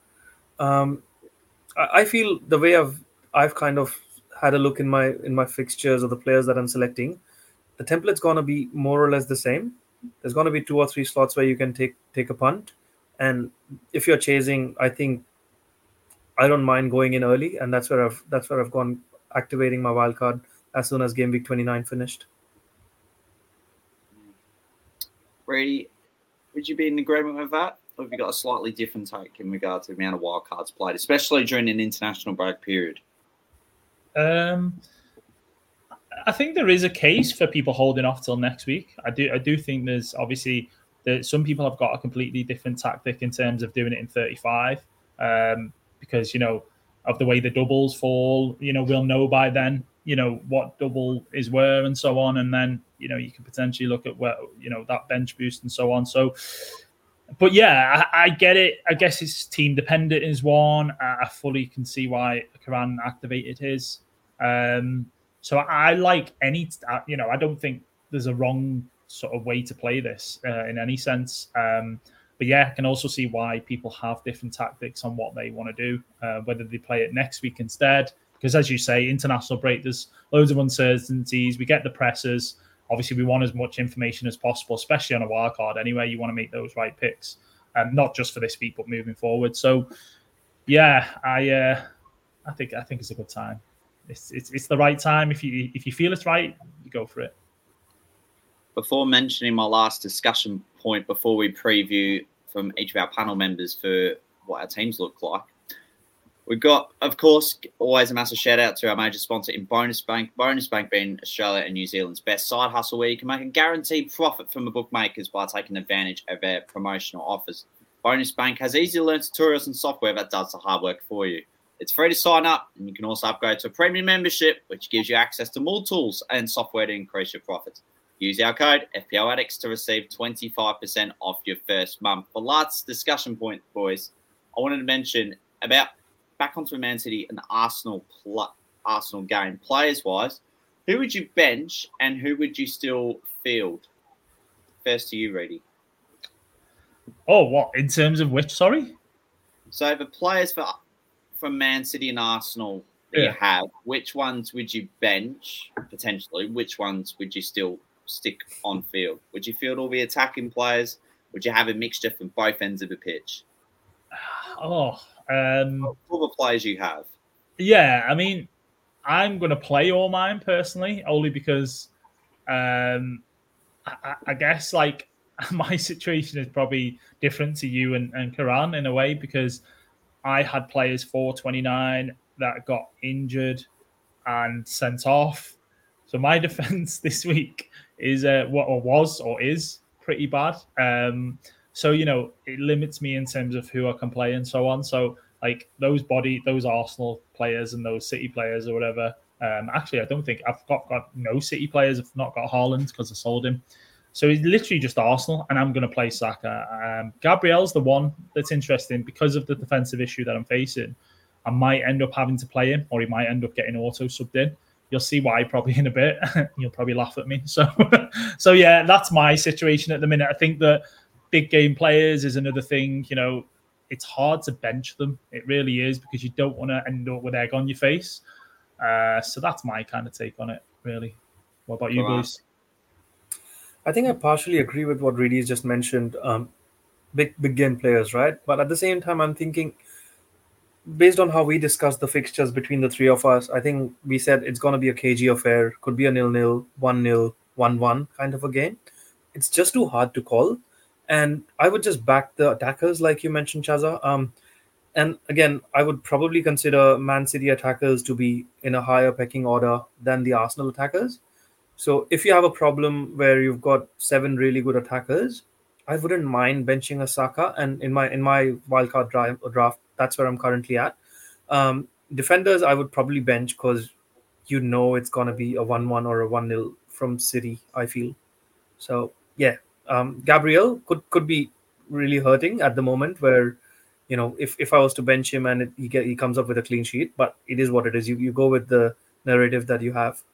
S2: I feel the way I've kind of had a look in my fixtures of the players that I'm selecting, the template's going to be more or less the same. There's going to be 2 or 3 slots where you can take a punt. And if you're chasing, I think I don't mind going in early, and that's where I've gone activating my wild card as soon as game week 29 finished.
S1: Brady, would you be in agreement with that? Or have you got a slightly different take in regard to the amount of wild cards played, especially during an international break period?
S3: I think there is a case for people holding off till next week. I do think there's obviously some people have got a completely different tactic in terms of doing it in 35 because, of the way the doubles fall, we'll know by then, what double is where and so on. And then, you can potentially look at where, that bench boost and so on. So, but yeah, I get it. I guess it's team dependent is one. I fully can see why Karan activated his. So I like any, I don't think there's a wrong sort of way to play this in any sense. But yeah, I can also see why people have different tactics on what they want to do, whether they play it next week instead. Because as you say, international break, there's loads of uncertainties. We get the pressers. Obviously, we want as much information as possible, especially on a wild card. Anyway, you want to make those right picks, not just for this week, but moving forward. So, yeah, I think it's a good time. It's the right time. If you feel it's right, you go for it.
S1: Before mentioning my last discussion point, before we preview from each of our panel members for what our teams look like, we've got, of course, always a massive shout out to our major sponsor in Bonus Bank. Bonus Bank being Australia and New Zealand's best side hustle, where you can make a guaranteed profit from the bookmakers by taking advantage of their promotional offers. Bonus Bank has easy to learn tutorials and software that does the hard work for you. It's free to sign up, and you can also upgrade to a premium membership, which gives you access to more tools and software to increase your profits. Use our code FPLAddicts to receive 25% off your first month. The last discussion point, boys, I wanted to mention about back onto Man City and the Arsenal game. Players-wise, who would you bench and who would you still field? First to you, Reedy.
S3: Oh, what? In terms of which, sorry?
S1: So the players from Man City and Arsenal that you have, which ones would you bench, potentially? Which ones would you still stick on field? Would you field all the attacking players? Would you have a mixture from both ends of the pitch?
S3: All
S1: the players you have.
S3: Yeah, I mean, I'm going to play all mine personally, only because I guess like my situation is probably different to you and Karan in a way, because I had players for 29 that got injured and sent off. So my defense this week is is pretty bad. So, it limits me in terms of who I can play and so on. So like those Arsenal players and those City players or whatever, Actually, I don't think I've got no City players. I've not got Haaland because I sold him. So it's literally just Arsenal, and I'm going to play Saka. Gabriel's the one that's interesting because of the defensive issue that I'm facing. I might end up having to play him, or he might end up getting auto subbed in. You'll see why probably in a bit. You'll probably laugh at me. So yeah, that's my situation at the minute. I think that big game players is another thing. It's hard to bench them. It really is, because you don't want to end up with egg on your face. So that's my kind of take on it, really. What about you, boys?
S2: I think I partially agree with what Reedy's just mentioned. Big game players, right? But at the same time, I'm thinking, based on how we discussed the fixtures between the three of us, I think we said it's going to be a KG affair. Could be a 0-0, 1-0, 1-1 kind of a game. It's just too hard to call. And I would just back the attackers, like you mentioned, Chaza. And again, I would probably consider Man City attackers to be in a higher pecking order than the Arsenal attackers. So if you have a problem where you've got 7 really good attackers, I wouldn't mind benching a Saka. And in my wildcard draft, that's where I'm currently at. Defenders, I would probably bench because it's going to be a 1-1 or a 1-0 from City, I feel. So, yeah. Gabriel could be really hurting at the moment where, if I was to bench him and he comes up with a clean sheet, but it is what it is. You go with the narrative that you have.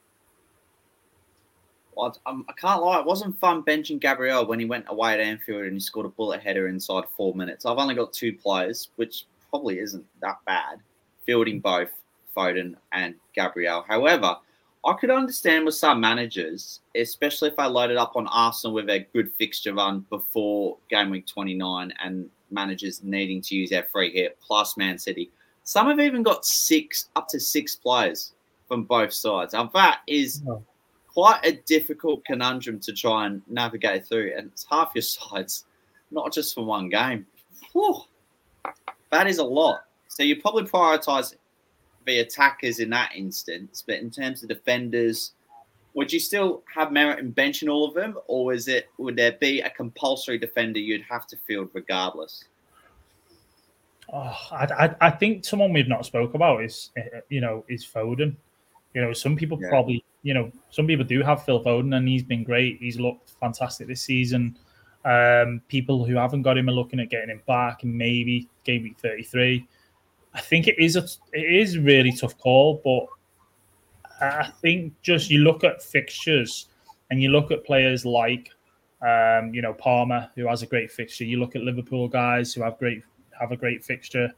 S1: Well, I can't lie. It wasn't fun benching Gabriel when he went away at Anfield and he scored a bullet header inside 4 minutes. I've only got 2 players, which probably isn't that bad, fielding both Foden and Gabriel. However, I could understand with some managers, especially if I loaded up on Arsenal with a good fixture run before game week 29 and managers needing to use their free hit plus Man City. Some have even got up to 6 players from both sides. And that is quite a difficult conundrum to try and navigate through. And it's half your sides, not just for one game. Whew. That is a lot. So you probably prioritise the attackers in that instance, but in terms of defenders, would you still have merit in benching all of them, or would there be a compulsory defender you'd have to field regardless?
S3: I think someone we've not spoke about is Foden. Some people probably, some people do have Phil Foden, and he's been great. He's looked fantastic this season. People who haven't got him are looking at getting him back, and maybe game week 33. I think it is a really tough call, but I think just you look at fixtures and you look at players like Palmer, who has a great fixture. You look at Liverpool guys who have a great fixture.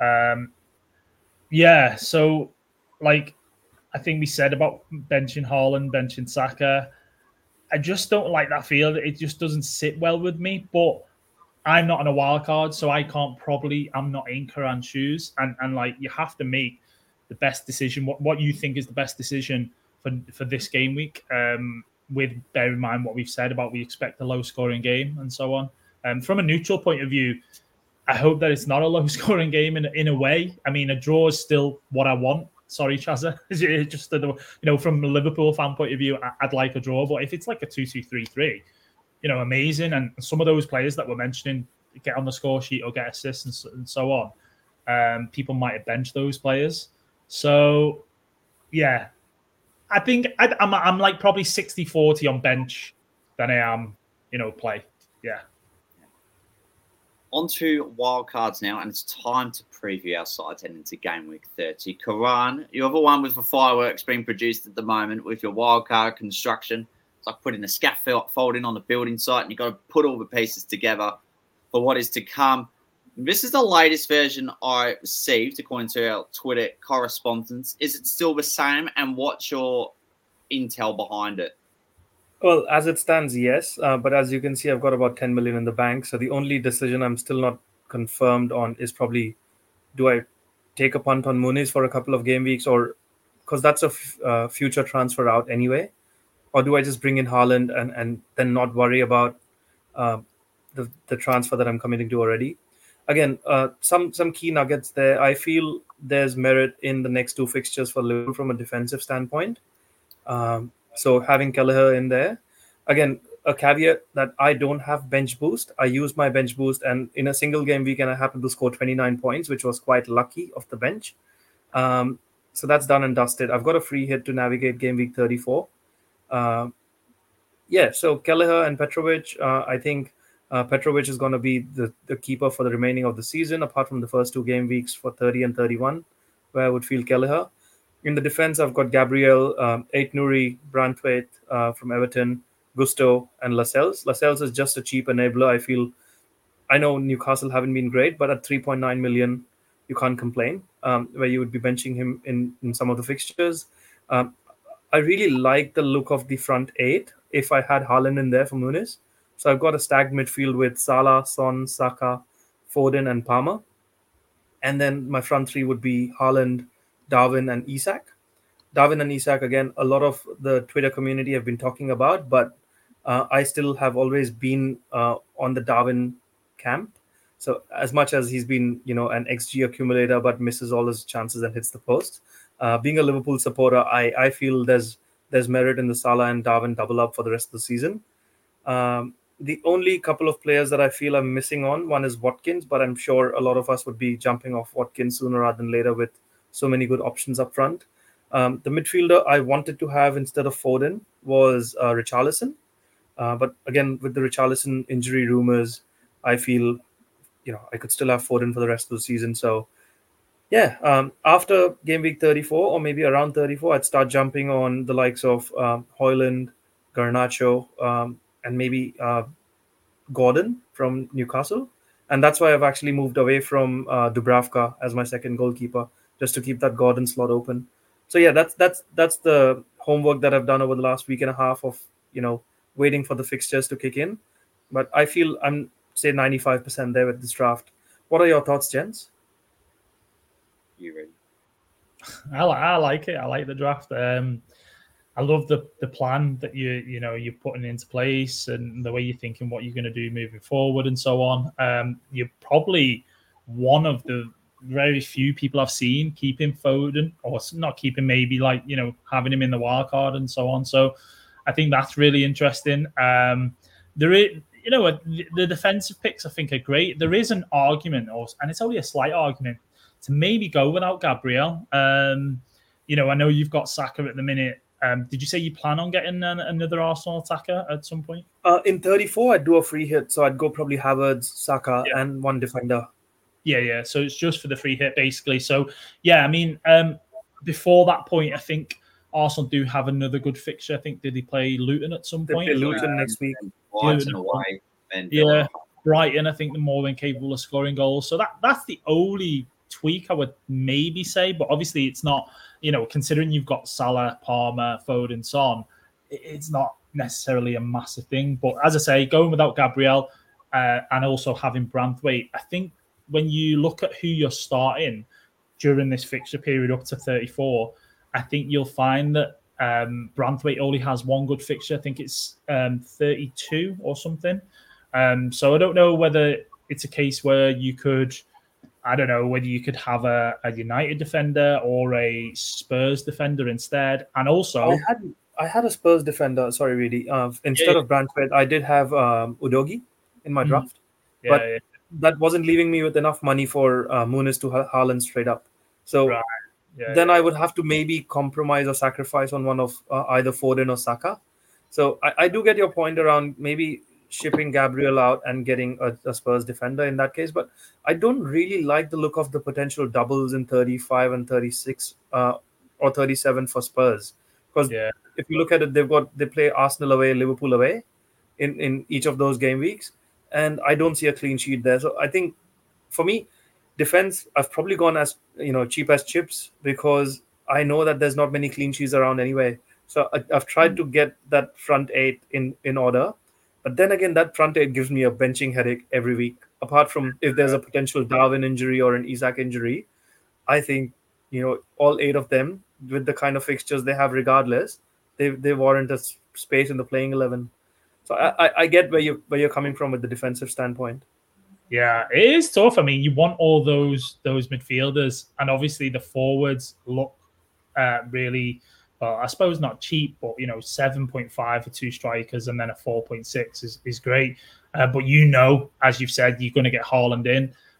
S3: So like I think we said about benching Haaland, benching Saka. I just don't like that field. It just doesn't sit well with me, but I'm not on a wild card, so I'm not in Karan's shoes. And like, you have to make the best decision, what you think is the best decision for this game week, with bear in mind what we've said about we expect a low scoring game and so on. From a neutral point of view, I hope that it's not a low scoring game in a way. I mean, a draw is still what I want. Sorry, Chaza. Just from a Liverpool fan point of view, I'd like a draw. But if it's like a 2-2, 3-3, amazing. And some of those players that we're mentioning get on the score sheet or get assists and so on. People might have benched those players. So, yeah, I think I'm like probably 60-40 on bench than I am, play. Yeah.
S1: On to wildcards now, and it's time to preview our sides heading into game week 30. Karan, you're the one with the fireworks being produced at the moment with your wildcard construction. It's like putting a scaffolding on the building site, and you've got to put all the pieces together for what is to come. This is the latest version I received, according to our Twitter correspondence. Is it still the same, and what's your intel behind it?
S2: Well, as it stands, yes. But as you can see, I've got about 10 million in the bank. So the only decision I'm still not confirmed on is probably, do I take a punt on Muniz for a couple of game weeks, or because that's a future transfer out anyway, or do I just bring in Haaland and then not worry about the transfer that I'm committing to already? Again, some key nuggets there. I feel there's merit in the next 2 fixtures for Liverpool from a defensive standpoint. So having Kelleher in there, again, a caveat that I don't have bench boost. I use my bench boost, and in a single game weekend, I happened to score 29 points, which was quite lucky off the bench. So that's done and dusted. I've got a free hit to navigate game week 34. So Kelleher and Petrovic, I think Petrovic is going to be the keeper for the remaining of the season, apart from the first 2 game weeks for 30 and 31, where I would feel Kelleher. In the defense, I've got Gabriel, Aït-Nouri, Branthwaite from Everton, Gusto, and Lascelles. Lascelles is just a cheap enabler. I feel, I know Newcastle haven't been great, but at 3.9 million, you can't complain, where you would be benching him in some of the fixtures. I really like the look of the front 8 if I had Haaland in there for Muniz. So I've got a stacked midfield with Salah, Son, Saka, Foden, and Palmer. And then my front 3 would be Haaland, Darwin, and Isak. Darwin and Isak, again, a lot of the Twitter community have been talking about, but I still have always been on the Darwin camp. So as much as he's been, an XG accumulator, but misses all his chances and hits the post. Being a Liverpool supporter, I feel there's merit in the Salah and Darwin double up for the rest of the season. The only couple of players that I feel I'm missing on, one is Watkins, but I'm sure a lot of us would be jumping off Watkins sooner rather than later with so many good options up front. The midfielder I wanted to have instead of Foden was Richarlison. But again, with the Richarlison injury rumors, I feel, I could still have Foden for the rest of the season. So, after game week 34 or maybe around 34, I'd start jumping on the likes of Højlund, Garnacho, and maybe Gordon from Newcastle. And that's why I've actually moved away from Dubravka as my second goalkeeper, just to keep that Gordon slot open. So that's the homework that I've done over the last week and a half of, waiting for the fixtures to kick in. But I feel I'm, say, 95% there with this draft. What are your thoughts, gents?
S1: You ready?
S3: I like it. I like the draft. I love the plan that you're putting into place and the way you're thinking what you're going to do moving forward and so on. You're probably one of the very few people I've seen keeping Foden, or not keeping, maybe having him in the wild card and so on. So I think that's really interesting. There is, the defensive picks I think are great. There is an argument, and it's only a slight argument, to maybe go without Gabriel. I know you've got Saka at the minute. Did you say you plan on getting another Arsenal attacker at some point?
S2: In 34, I'd do a free hit. So I'd go probably Havertz, Saka, and one defender.
S3: Yeah. So it's just for the free hit, basically. So, before that point, I think Arsenal do have another good fixture. I think, did they play Luton at some point?
S2: They play Luton next week.
S1: Brighton away.
S3: Brighton, I think, they're more than capable of scoring goals. So that's the only tweak I would maybe say. But obviously, it's not, considering you've got Salah, Palmer, Foden, Son, it's not necessarily a massive thing. But as I say, going without Gabriel and also having Branthwaite, I think when you look at who you're starting during this fixture period up to 34, I think you'll find that Branthwaite only has one good fixture. I think it's 32 or something. So I don't know whether it's a case where you could, whether you could have a United defender or a Spurs defender instead. And also,
S2: I had a Spurs defender. Sorry, really. Instead of Branthwaite, I did have Udogie in my draft, but that wasn't leaving me with enough money for Muniz to Haaland straight up. So then I would have to maybe compromise or sacrifice on one of either Foden or Saka. So I do get your point around maybe shipping Gabriel out and getting a Spurs defender in that case, but I don't really like the look of the potential doubles in 35 and 36 or 37 for Spurs, because if you look at it, they play Arsenal away, Liverpool away in each of those game weeks, and I don't see a clean sheet there. So I think for me, defense, I've probably gone as cheap as chips, because I know that there's not many clean sheets around anyway. So I've tried to get that front 8 in order. But then again, that front 8 gives me a benching headache every week. Apart from if there's a potential Darwin injury or an Isak injury, I think, all 8 of them, with the kind of fixtures they have regardless, they warrant a space in the playing 11. So I get where you're coming from with the defensive standpoint.
S3: Yeah, it is tough. I mean, you want all those midfielders, and obviously the forwards look really, well, I suppose not cheap, but 7.5 for 2 strikers and then a 4.6 is great. But as you've said, you're going to get Haaland in.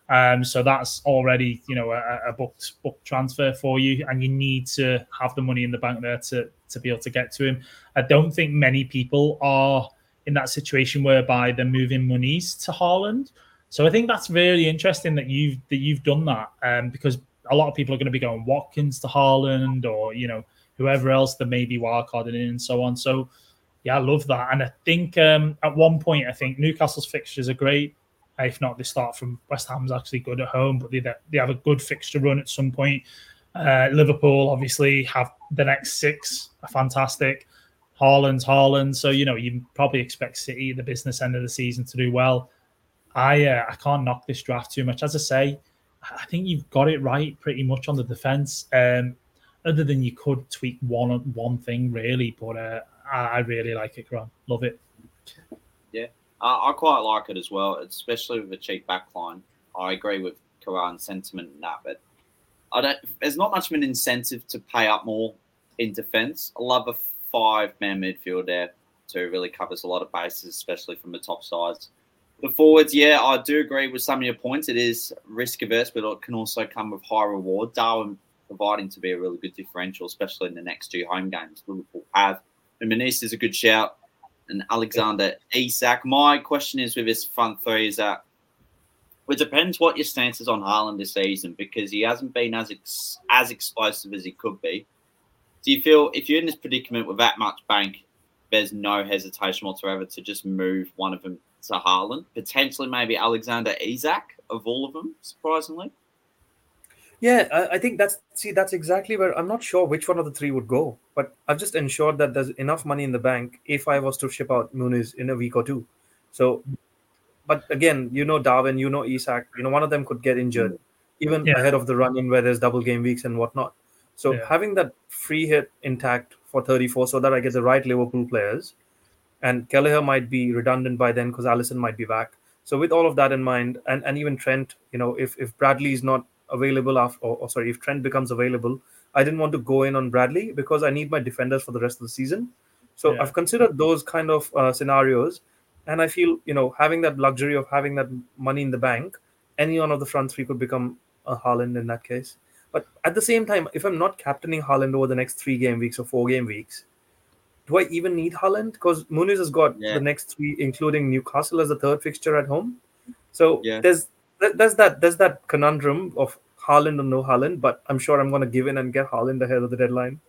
S3: So that's already, a booked transfer for you, and you need to have the money in the bank there to be able to get to him. I don't think many people are in that situation whereby they're moving monies to Haaland. So I think that's really interesting that you've done that, because a lot of people are going to be going Watkins to Haaland, or whoever else that may be wildcarding in and so on. So yeah, I love that. And I think at one point, I think Newcastle's fixtures are great. If not, they start from West Ham's actually good at home, but they have a good fixture run at some point. Liverpool obviously have the next 6 are fantastic. Haaland. So, you probably expect City at the business end of the season to do well. I can't knock this draft too much. As I say, I think you've got it right pretty much on the defence. Other than you could tweak one thing really, but I really like it, Grant. Love it.
S1: Yeah, I quite like it as well, especially with a cheap backline. I agree with Karan's sentiment in that, but there's not much of an incentive to pay up more in defence. I love a 5-man midfield there to really covers a lot of bases, especially from the top sides. The forwards, yeah, I do agree with some of your points. It is risk averse, but it can also come with high reward. Darwin providing to be a really good differential, especially in the next 2 home games Liverpool have. And Menez is a good shout, and Alexander Isak. My question is with his front 3 is that it depends what your stance is on Haaland this season, because he hasn't been as explosive as he could be. Do you feel if you're in this predicament with that much bank, there's no hesitation whatsoever to just move one of them to Haaland, potentially maybe Alexander Isak of all of them, surprisingly?
S2: Yeah, I think that's exactly where I'm not sure which one of the 3 would go, but I've just ensured that there's enough money in the bank if I was to ship out Muniz in a week or 2. So, but again, Darwin, Isak, one of them could get injured, even ahead of the run-in where there's double game weeks and whatnot. So having that free hit intact for 34 so that I get the right Liverpool players, and Kelleher might be redundant by then because Alisson might be back. So with all of that in mind, and even Trent, if Bradley is not available if Trent becomes available, I didn't want to go in on Bradley because I need my defenders for the rest of the season. So I've considered those kind of scenarios, and I feel having that luxury of having that money in the bank, any one of the front 3 could become a Haaland in that case. But at the same time, if I'm not captaining Haaland over the next 3 game weeks or 4 game weeks, do I even need Haaland? Because Muniz has got the next 3, including Newcastle as the 3rd fixture at home. So there's that conundrum of Haaland or no Haaland, but I'm sure I'm going to give in and get Haaland ahead of the deadline.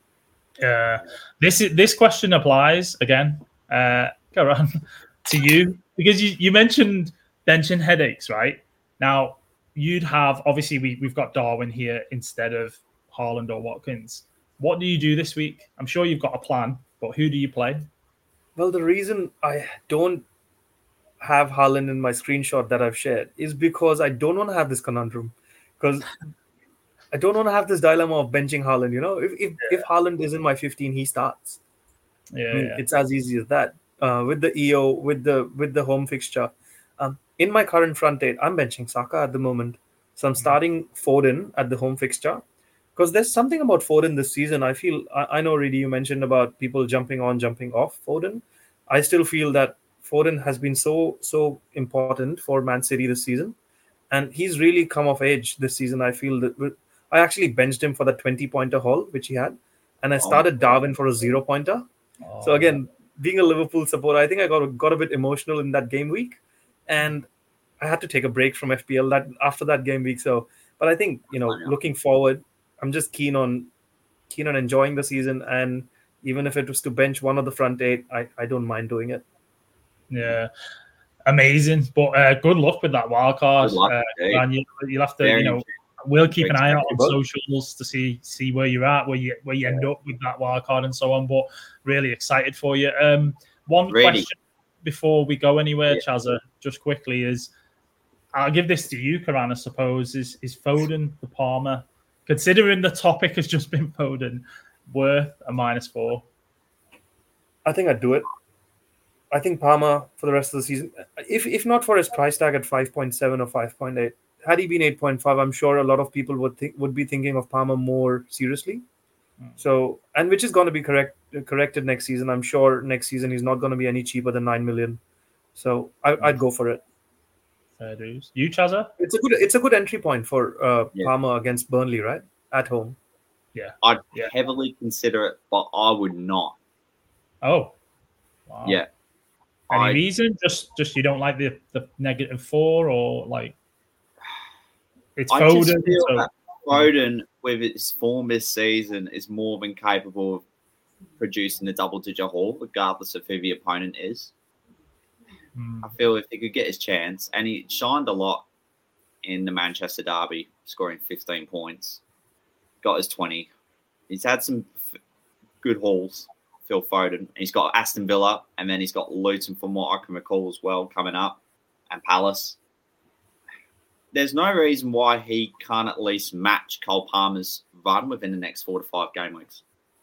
S3: This question applies again, Karan, to you, because you mentioned benching headaches, right? Now, you'd have, obviously, we've got Darwin here instead of Haaland or Watkins. What do you do this week? I'm sure you've got a plan, but who do you play?
S2: Well, the reason I don't have Haaland in my screenshot that I've shared is because I don't want to have this conundrum, because I don't want to have this dilemma of benching Haaland. If Haaland is in my 15, he starts. It's as easy as that. With the EO, with the home fixture, in my current front 8, I'm benching Saka at the moment. So I'm starting Foden at the home fixture, because there's something about Foden this season. I feel, I know, Reedy, you mentioned about people jumping on, jumping off Foden. I still feel that Foden has been so important for Man City this season, and he's really come of age this season. I feel that I actually benched him for the 20-pointer haul which he had, and I started Darwin for a 0-pointer. So again, being a Liverpool supporter, I think I got a bit emotional in that game week, and I had to take a break from FPL after that game week. So, but I think looking forward, I'm just keen on enjoying the season, and even if it was to bench one of the front 8, I don't mind doing it.
S3: Yeah, amazing. But good luck with that wild card. And you'll have to, we'll keep an eye out on socials to see where you're at, where you end up with that wild card and so on. But really excited for you. One question before we go anywhere, Chazza, just quickly is, I'll give this to you, Karan, I suppose, is Foden the Palmer, considering the topic has just been Foden, worth a -4?
S2: I think I'd do it. I think Palmer for the rest of the season, if not for his price tag at 5.7 or 5.8, had he been 8.5, I'm sure a lot of people would be thinking of Palmer more seriously. So, and which is going to be corrected next season. I'm sure next season he's not going to be any cheaper than 9 million. So I'd go for it.
S3: Fair dues. You, Chazza?
S2: It's a good entry point for
S1: Yeah.
S2: Palmer against Burnley, right? At home.
S3: Yeah.
S1: I'd
S3: Yeah.
S1: heavily consider it, but I would not.
S3: Oh. Wow.
S1: Yeah.
S3: Any reason? Just you don't like the -4, or like it's
S1: I just
S3: Foden.
S1: feel
S3: So
S1: that Foden, with its form this season, is more than capable of producing a double-digit haul, regardless of who the opponent is. I feel if he could get his chance, and he shined a lot in the Manchester derby, scoring 15 points, got his 20. He's had some good hauls, Phil Foden. He's got Aston Villa, and then he's got Luton, from what I can recall as well, coming up, and Palace. There's no reason why he can't at least match Cole Palmer's run within the next 4 to 5 game weeks.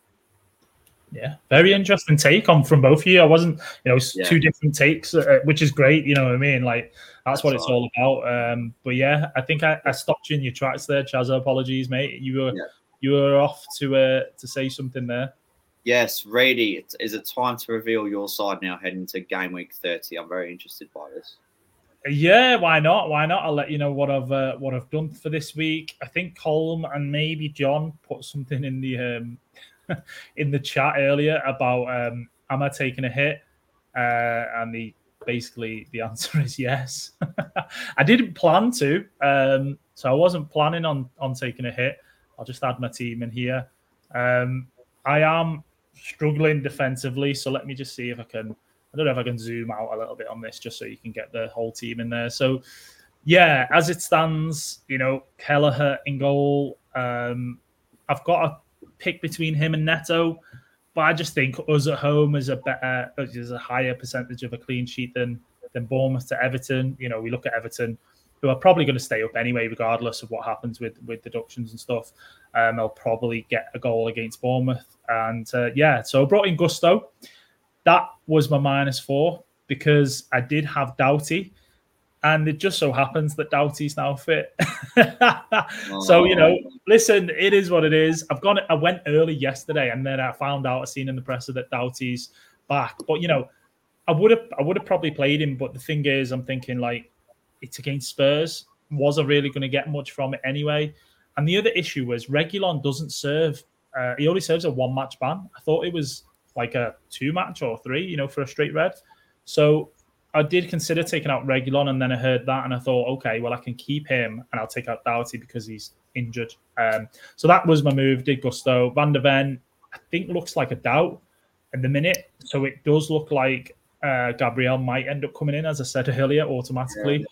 S3: Yeah, very interesting take on from both of you. I wasn't, two different takes, which is great. You know what I mean? Like that's what it's all about. But yeah, I think I stopped you in your tracks there, Chazza. Apologies, mate. You were off to say something there.
S1: Yes, Reedy, is it time to reveal your side now heading to game week 30? I'm very interested by this.
S3: Yeah, why not? Why not? I'll let you know what I've done for this week. I think Colm and maybe John put something in the in the chat earlier about am I taking a hit? And the answer is yes. I didn't plan to, so I wasn't planning on taking a hit. I'll just add my team in here. I am struggling defensively, so let me just see if I can. I don't know if I can zoom out a little bit on this just so you can get the whole team in there. So, yeah, as it stands, Kelleher in goal. I've got a pick between him and Neto, but I just think us at home is a higher percentage of a clean sheet than Bournemouth to Everton. We look at Everton, who are probably going to stay up anyway, regardless of what happens with deductions and stuff. They'll probably get a goal against Bournemouth. And so I brought in Gusto. That was my -4 because I did have Doughty, and it just so happens that Doughty's now fit. So, listen, it is what it is. I went early yesterday, and then I found out, I seen in the presser that Doughty's back. But, I would have probably played him. But the thing is, I'm thinking, like, it's against Spurs. Was I really going to get much from it anyway? And the other issue was Reguilon doesn't serve. He only serves a 1-match ban. I thought it was like a 2-match or 3, for a straight red. So I did consider taking out Reguilon, and then I heard that, and I thought, okay, well, I can keep him, and I'll take out Doughty because he's injured. So that was my move. Did Gusto. Van de Ven, I think, looks like a doubt in the minute. So it does look like Gabriel might end up coming in, as I said earlier, automatically.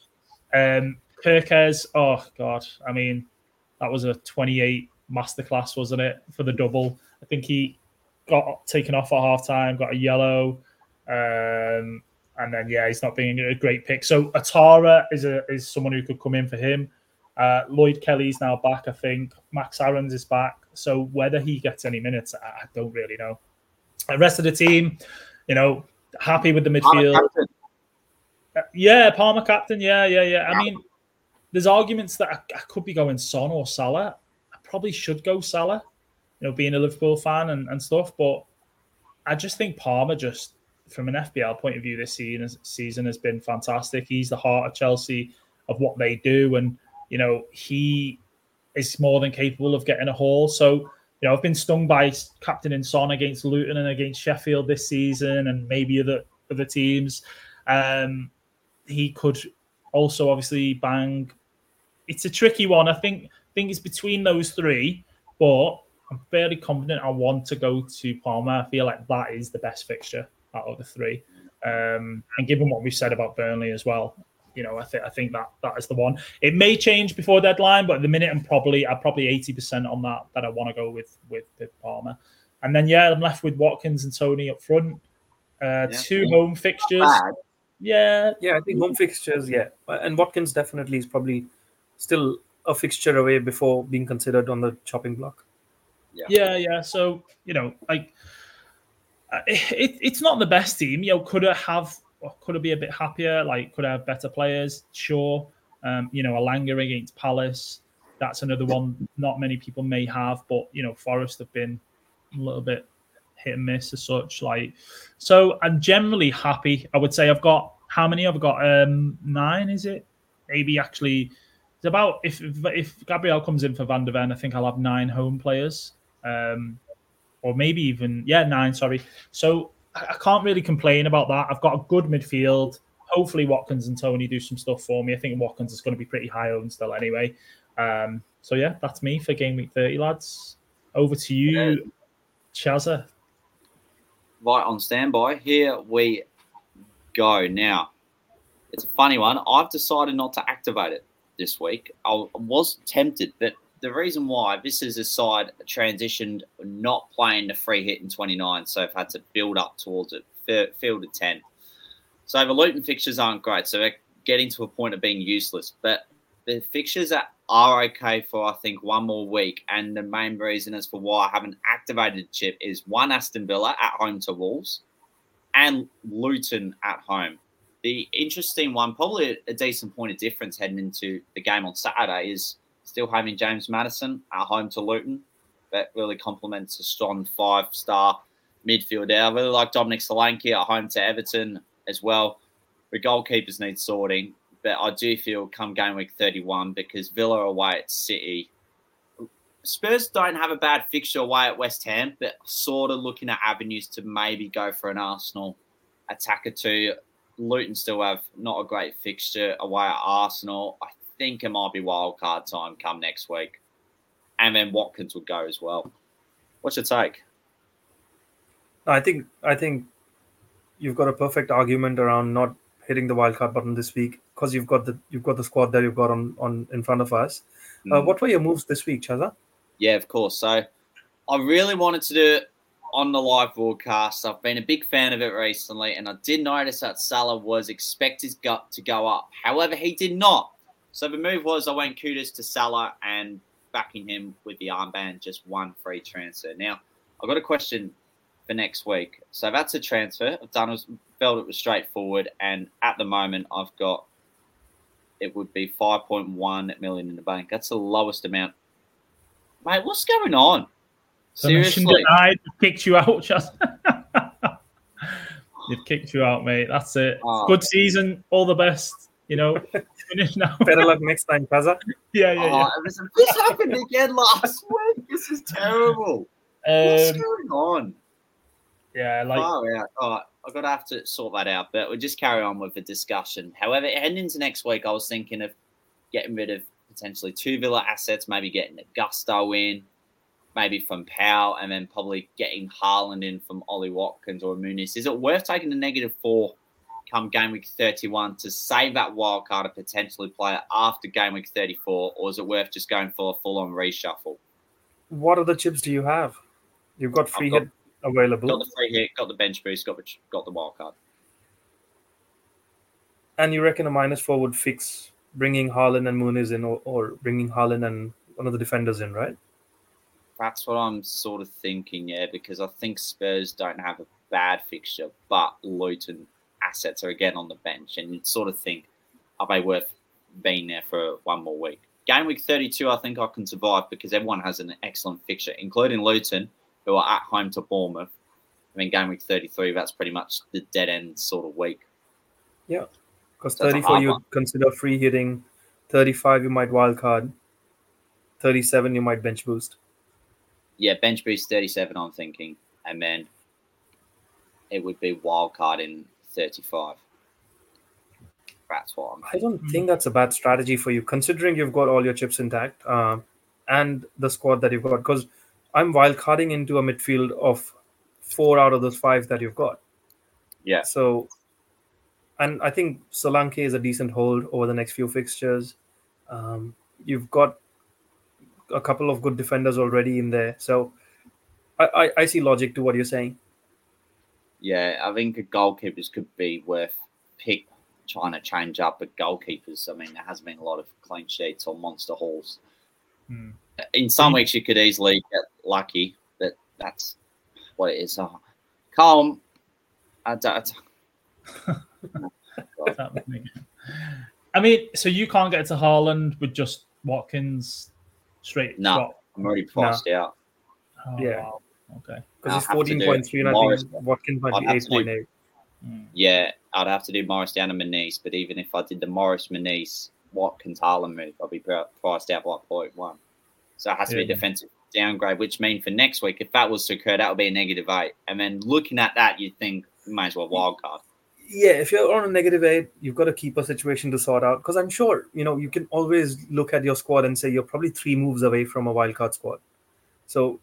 S3: Perkez, oh, God. I mean, that was a 28 masterclass, wasn't it, for the double? I think he got taken off at halftime, got a yellow, and then he's not being a great pick. So Atara is someone who could come in for him. Lloyd Kelly's now back, I think. Max Aarons is back. So whether he gets any minutes, I don't really know. The rest of the team, happy with the midfield. Palmer captain. Yeah. I mean, there's arguments that I could be going Son or Salah. I probably should go Salah, being a Liverpool fan and stuff. But I just think Palmer, just from an FPL point of view, this season has been fantastic. He's the heart of Chelsea, of what they do. And, he is more than capable of getting a haul. So, I've been stung by captaining Son against Luton and against Sheffield this season, and maybe other teams. He could also obviously bang. It's a tricky one. I think it's between those three, but I'm fairly confident I want to go to Palmer. I feel like that is the best fixture out of the three. And given what we've said about Burnley as well, I think that is the one. It may change before deadline, but at the minute I'm probably 80% on that I want to go with Palmer. And then I'm left with Watkins and Tony up front. 2 home fixtures. Yeah,
S2: I think home fixtures, and Watkins definitely is probably still a fixture away before being considered on the chopping block.
S3: Yeah. So it's not the best team. Could it be a bit happier? Like, could I have better players? Sure. Alanga against Palace. That's another one not many people may have, but Forest have been a little bit hit and miss as such. So I'm generally happy. I would say I've got how many? I've got 9. Is it maybe actually it's about if Gabriel comes in for Van der Ven, I think I'll have 9 home players, or maybe even 9. Sorry, so I can't really complain about that. I've got a good midfield. Hopefully, Watkins and Tony do some stuff for me. I think Watkins is going to be pretty high owned still anyway. So yeah, that's me for game week 30, lads. Over to you, Chazza.
S1: Right on standby. Here we go. Now, it's a funny one. I've decided not to activate it this week. I was tempted, but the reason why, this is a side transitioned not playing the free hit in 29, so I've had to build up towards it, field of 10. So the Luton fixtures aren't great, so they're getting to a point of being useless. But the fixtures are okay for, I think, one more week. And the main reason as for why I haven't activated Chip is 1, Aston Villa at home to Wolves and Luton at home. The interesting one, probably a decent point of difference heading into the game on Saturday, is still having James Maddison at home to Luton. That really complements a strong 5-star midfield there. I really like Dominic Solanke at home to Everton as well. The goalkeepers need sorting, but I do feel come game week 31, because Villa away at City. Spurs don't have a bad fixture away at West Ham, but sort of looking at avenues to maybe go for an Arsenal attacker too. Luton still have not a great fixture away at Arsenal. I think it might be wildcard time come next week. And then Watkins would go as well. What's your take?
S2: I think you've got a perfect argument around not hitting the wildcard button this week, because you've got the squad that you've got on in front of us. What were your moves this week, Chazza?
S1: Yeah, of course. So I really wanted to do it on the live broadcast. I've been a big fan of it recently, and I did notice that Salah was expected to go up. However, he did not. So the move was I went kudos to Salah and backing him with the armband, just 1 free transfer. Now, I've got a question for next week. So that's a transfer. Felt it was straightforward, and at the moment I've got, it would be 5.1 million in the bank. That's the lowest amount. Mate, what's going on?
S3: Seriously? Denied, kicked you out, just They've kicked you out, mate. That's it. Good season. All the best. Finish now.
S2: Better luck next time, Kaza.
S3: Yeah.
S1: This happened again last week. This is terrible. What's going on?
S3: Yeah,
S1: All right, I'm going to have to sort that out, but we'll just carry on with the discussion. However, heading into next week, I was thinking of getting rid of potentially 2 Villa assets, maybe getting Augusto in, maybe from Powell, and then probably getting Haaland in from Ollie Watkins or Muniz. Is it worth taking the -4 come game week 31 to save that wild card and potentially play it after game week 34, or is it worth just going for a full-on reshuffle?
S2: What other chips do you have? You've got free hit available.
S1: Got the free hit, got the bench boost, got the wild card.
S2: And you reckon a -4 would fix bringing Haaland and Muniz in, or bringing Haaland and one of the defenders in, right?
S1: That's what I'm sort of thinking, yeah, because I think Spurs don't have a bad fixture, but Luton assets are again on the bench, and you'd sort of think, are they worth being there for one more week? Game week 32, I think I can survive because everyone has an excellent fixture, including Luton, who are at home to Bournemouth. I mean, game week 33, that's pretty much the dead end sort of week.
S2: Yeah, because 34 you consider free hitting, 35 you might wildcard, 37 you might bench boost.
S1: Yeah, bench boost 37, I'm thinking, and then it would be wildcard in 35. That's what I'm thinking.
S2: I don't think that's a bad strategy for you, considering you've got all your chips intact and the squad that you've got, because I'm wildcarding into a midfield of 4 out of those 5 that you've got.
S1: Yeah.
S2: So, and I think Solanke is a decent hold over the next few fixtures. You've got a couple of good defenders already in there. So I see logic to what you're saying.
S1: Yeah, I think goalkeepers could be worth trying to change up, but goalkeepers, I mean, there hasn't been a lot of clean sheets or monster hauls. In some weeks, you could easily get lucky, but that's what it is. Calm.
S3: I mean, so you can't get to Haaland with just Watkins straight?
S1: No,
S3: swap?
S1: I'm already priced out.
S3: Oh,
S2: Yeah.
S3: Wow. Okay.
S2: Because he's 14.3 and I think Watkins might be 8.8.
S1: Yeah, I'd have to do Morris down to Muniz, but even if I did the Morris Muniz, Watkins Haaland move. I'll be priced out by 0.1. So it has to be a defensive downgrade, which means for next week, if that was to occur, that would be a -8. And then looking at that, you'd think you may as well wildcard.
S2: Yeah, if you're on a -8, you've got a keeper situation to sort out. Because I'm sure, you can always look at your squad and say you're probably 3 moves away from a wildcard squad. So,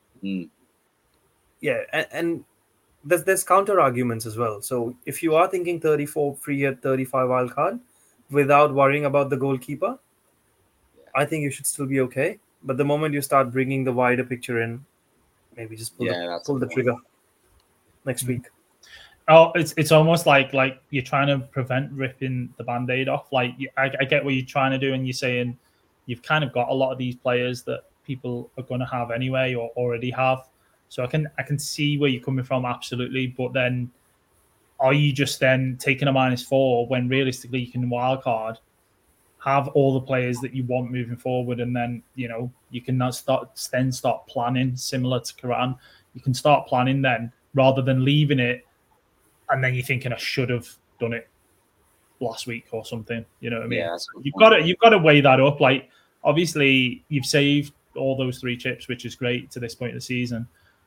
S2: yeah, and there's counter arguments as well. So if you are thinking 34 free at 35 wildcard without worrying about the goalkeeper, I think you should still be okay. But the moment you start bringing the wider picture in, maybe just pull the trigger next week.
S3: Oh, it's almost like you're trying to prevent ripping the Band-Aid off. Like I get what you're trying to do, and you're saying you've kind of got a lot of these players that people are going to have anyway or already have. So I can see where you're coming from, absolutely. But then, are you just then taking a -4 when realistically you can wildcard, have all the players that you want moving forward, and then you can now start planning similar to Karan. You can start planning then rather than leaving it, and then you're thinking I should have done it last week or something. You know what I mean?
S1: Yeah,
S3: you've got to weigh that up. Like obviously you've saved all those 3 chips, which is great to this point of the season.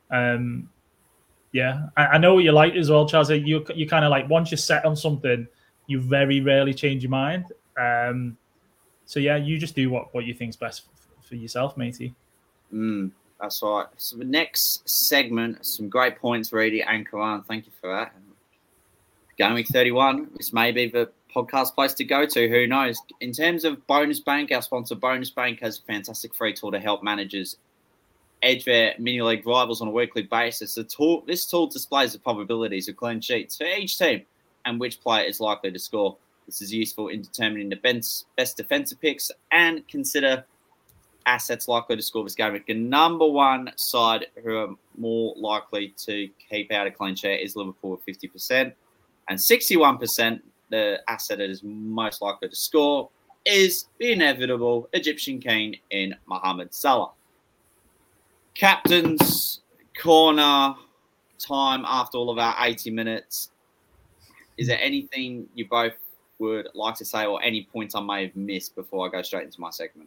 S3: Yeah, I know what you like as well, Chazzy. You kind of like once you're set on something, you very rarely change your mind. So yeah, you just do what you think's best for yourself, matey.
S1: That's right. So the next segment, some great points, Reedy and Karan. Thank you for that. Game week 31. This may be the podcast place to go to. Who knows? In terms of Bonus Bank, our sponsor Bonus Bank has a fantastic free tool to help managers edge their mini league rivals on a weekly basis. This tool displays the probabilities of clean sheets for each team and which player is likely to score. This is useful in determining the best defensive picks and consider assets likely to score this game. The number one side who are more likely to keep out a clean sheet is Liverpool with 50%. And 61%, the asset that is most likely to score is the inevitable Egyptian king in Mohamed Salah. Captain's corner time after all of our 80 minutes. Is there anything you both would like to say or any points I may have missed before I go straight into my segment?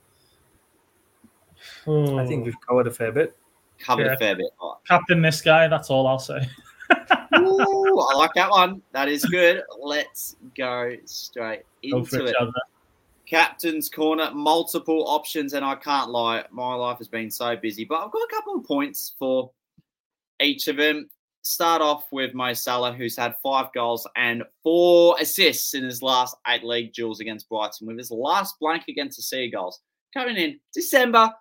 S2: I think we've covered a fair bit.
S1: A fair bit. Right.
S3: Captain this guy, that's all I'll say.
S1: Ooh, I like that one. That is good. Let's go straight into it. Captain's corner, multiple options, and I can't lie, my life has been so busy, but I've got a couple of points for each of them. Start off with Mo Salah, who's had 5 goals and 4 assists in his last 8 league duels against Brighton, with his last blank against the Seagulls coming in December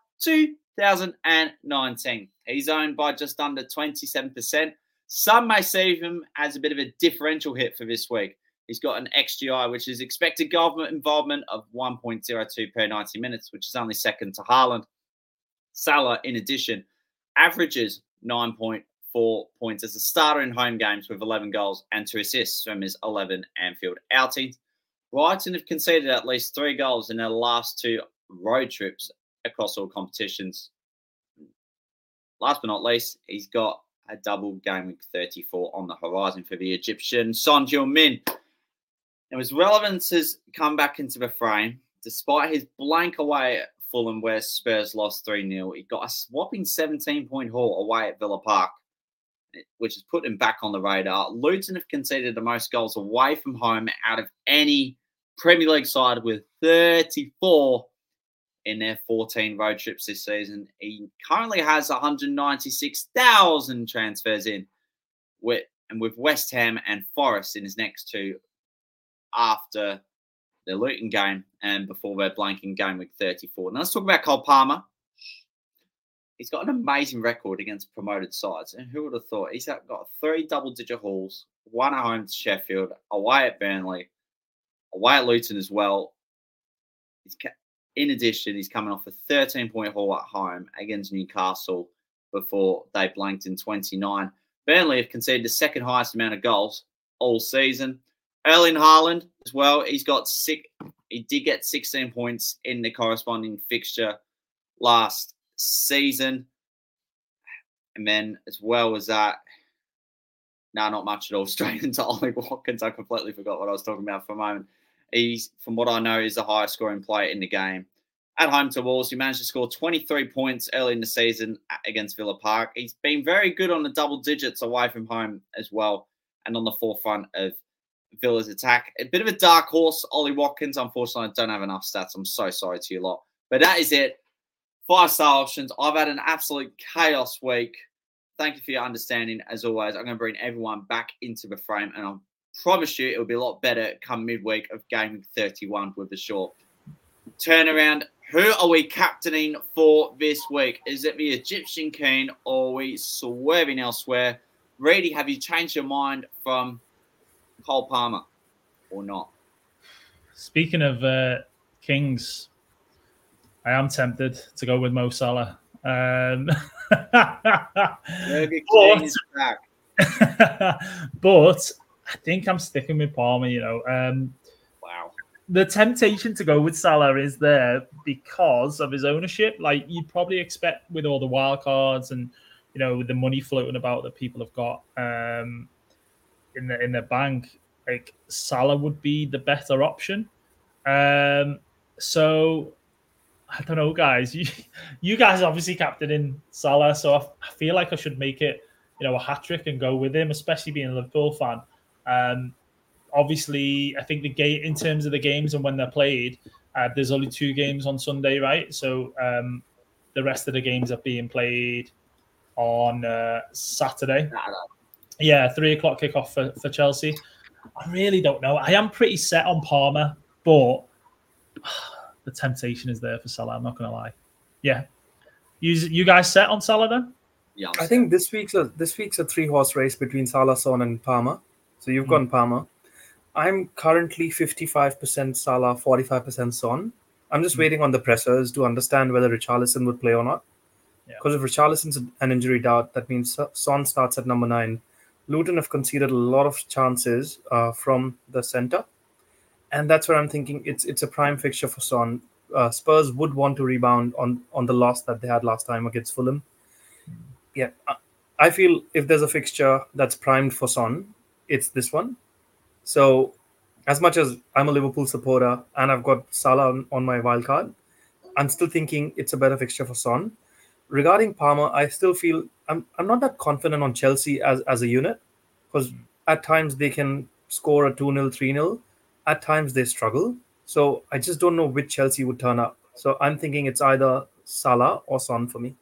S1: 2019. He's owned by just under 27%. Some may see him as a bit of a differential hit for this week. He's got an XGI, which is expected goal involvement of 1.02 per 90 minutes, which is only second to Haaland. Salah, in addition, averages 9.4 points as a starter in home games with 11 goals and 2 assists from his 11 Anfield outings. Brighton have conceded at least 3 goals in their last 2 road trips across all competitions. Last but not least, he's got a double game week 34 on the horizon for the Egyptian Son Heung-min. Now, his relevance has come back into the frame. Despite his blank away at Fulham, where Spurs lost 3-0, he got a whopping 17-point haul away at Villa Park, which has put him back on the radar. Luton have conceded the most goals away from home out of any Premier League side with 34 in their 14 road trips this season. He currently has 196,000 transfers in, with West Ham and Forest in his next 2 after the Luton game and before their blanking game week 34. Now let's talk about Cole Palmer. He's got an amazing record against promoted sides. And who would have thought? He's got 3 double-digit hauls, 1 at home to Sheffield, away at Burnley, away at Luton as well. In addition, he's coming off a 13-point haul at home against Newcastle before they blanked in 29. Burnley have conceded the second highest amount of goals all season. Erling Haaland as well. He did get 16 points in the corresponding fixture last season. And then as well as that, no, not much at all. Straight into Ollie Watkins. I completely forgot what I was talking about for a moment. He's, from what I know, is the highest scoring player in the game. At home to Wolves, he managed to score 23 points early in the season against Villa Park. He's been very good on the double digits away from home as well, and on the forefront of Villa's attack. A bit of a dark horse, Ollie Watkins. Unfortunately, I don't have enough stats. I'm so sorry to you lot. But that is it. 5-star options. I've had an absolute chaos week. Thank you for your understanding. As always, I'm going to bring everyone back into the frame, and I promise you it will be a lot better come midweek of Game Week 31 with the short turnaround. Who are we captaining for this week? Is it the Egyptian King, or are we swerving elsewhere? Reedy, have you changed your mind from Cole Palmer or not?
S3: Speaking of Kings, I am tempted to go with Mo Salah. But I think I'm sticking with Palmer,
S1: Wow.
S3: The temptation to go with Salah is there because of his ownership. Like you'd probably expect with all the wild cards and, with the money floating about that people have got in the bank, like Salah would be the better option. So I don't know, guys. You guys obviously captained in Salah, so I feel like I should make it, a hat trick and go with him, especially being a Liverpool fan. Obviously, I think in terms of the games and when they're played, there's only 2 games on Sunday, right? So the rest of the games are being played on Saturday. Yeah, 3:00 kickoff for Chelsea. I really don't know. I am pretty set on Palmer, but the temptation is there for Salah. I'm not going to lie. Yeah, you guys set on Salah then?
S1: Yeah,
S2: I think this week's a 3-horse race between Salah, Son, and Palmer. So you've gone Palmer. I'm currently 55% Salah, 45% Son. I'm just waiting on the pressers to understand whether Richarlison would play or not. Because if Richarlison's an injury doubt, that means Son starts at number 9. Luton have conceded a lot of chances from the centre. And that's where I'm thinking it's a prime fixture for Son. Spurs would want to rebound on the loss that they had last time against Fulham. Yeah, I feel if there's a fixture that's primed for Son, it's this one. So as much as I'm a Liverpool supporter and I've got Salah on my wild card, I'm still thinking it's a better fixture for Son. Regarding Palmer, I still feel I'm not that confident on Chelsea as a unit, because at times they can score a 2-0, 3-0. At times they struggle. So I just don't know which Chelsea would turn up. So I'm thinking it's either Salah or Son for me.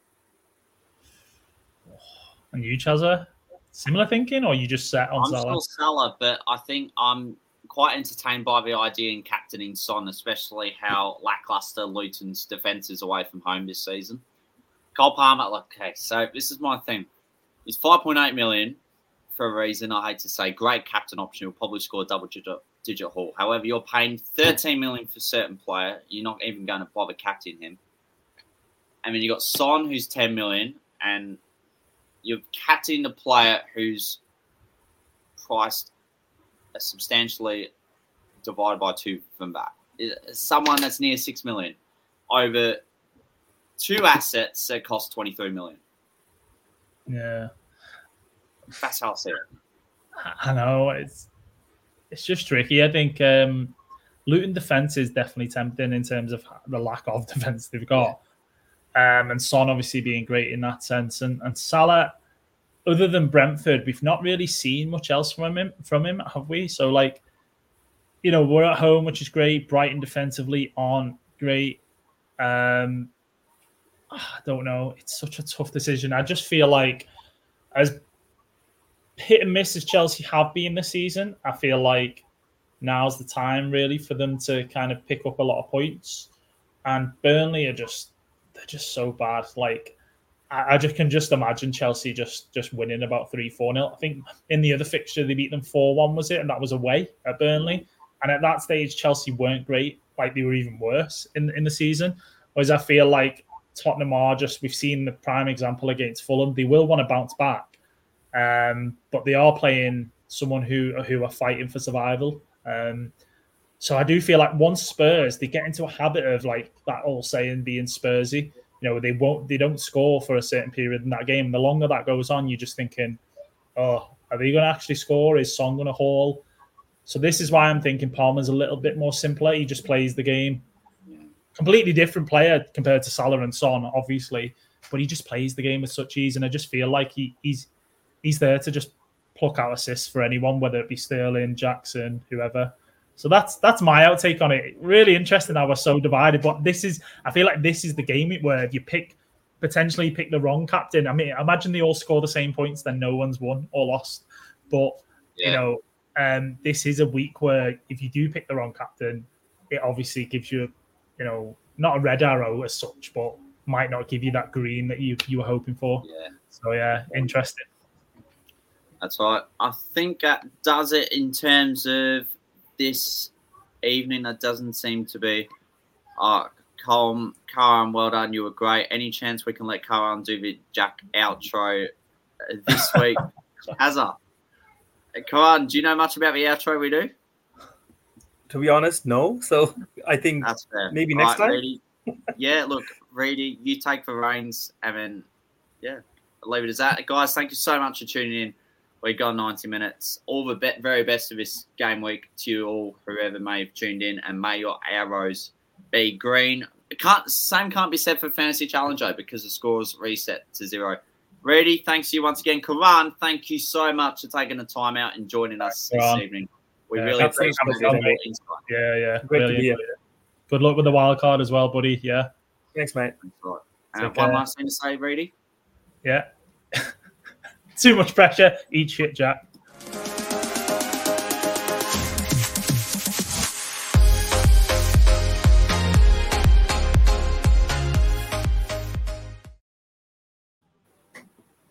S3: And you, Chazza? Similar thinking, or you just set on Salah?
S1: I'm still Salah, but I think I'm quite entertained by the idea in captaining Son, especially how lackluster Luton's defence is away from home this season. Cole Palmer, okay, so this is my thing. He's 5.8 million for a reason. I hate to say, great captain option. He'll probably score a double-digit haul. However, you're paying 13 million for a certain player. You're not even going to bother captaining him. And then you got Son, who's 10 million, and you're captaining a player who's priced substantially divided by 2 from that. Someone that's near 6 million over 2 assets that cost 23 million.
S3: Yeah.
S1: That's how I see it.
S3: I know. It's just tricky. I think Luton defence is definitely tempting in terms of the lack of defence they've got. And Son obviously being great in that sense. And Salah, other than Brentford, we've not really seen much else from him, have we? So, we're at home, which is great. Brighton defensively aren't great. I don't know. It's such a tough decision. I just feel like as hit and miss as Chelsea have been this season, I feel like now's the time really for them to kind of pick up a lot of points. And Burnley they're just so bad. I can just imagine Chelsea just winning about 3-4-0. I think in the other fixture they beat them 4-1, was it? And that was away at Burnley. And at that stage, Chelsea weren't great. They were even worse in the season. Whereas I feel like Tottenham are we've seen the prime example against Fulham. They will want to bounce back. But they are playing someone who are fighting for survival. So I do feel like once Spurs, they get into a habit of that old saying being Spursy. They don't score for a certain period in that game. The longer that goes on, you're just thinking, oh, are they going to actually score? Is Son going to haul? So this is why I'm thinking Palmer's a little bit more simpler. He just plays the game. Completely different player compared to Salah and Son, obviously, but he just plays the game with such ease. And I just feel like he's there to just pluck out assists for anyone, whether it be Sterling, Jackson, whoever. So that's my outtake on it. Really interesting how we're so divided. But I feel like this is the game where if you potentially pick the wrong captain. I mean, imagine they all score the same points, then no one's won or lost. But this is a week where if you do pick the wrong captain, it obviously gives you, not a red arrow as such, but might not give you that green that you were hoping for.
S1: Yeah.
S3: So interesting.
S1: That's right. I think that does it in terms of this evening. That doesn't seem to be. Karan, well done. You were great. Any chance we can let Karan do the Jack outro this week? Hazza. Karan, do you know much about the outro we do?
S2: To be honest, no. So I think
S1: that's fair.
S2: Maybe next time.
S1: Reedy. Yeah, look, Reedy, you take the reins, and then I'll leave it as that. Guys, thank you so much for tuning in. We've got 90 minutes. All the very best of this game week to you all, whoever may have tuned in, and may your arrows be green. Same can't be said for Fantasy Challenger because the scores reset to 0. Reedy, thanks to you once again. Karan, thank you so much for taking the time out and joining us this evening. We really appreciate it.
S3: Yeah.
S2: Great to be here.
S3: Good luck with the wild card as well, buddy. Yeah.
S2: Thanks, mate.
S1: One last thing to say, Reedy?
S3: Yeah. Too much pressure. Eat shit, Jack.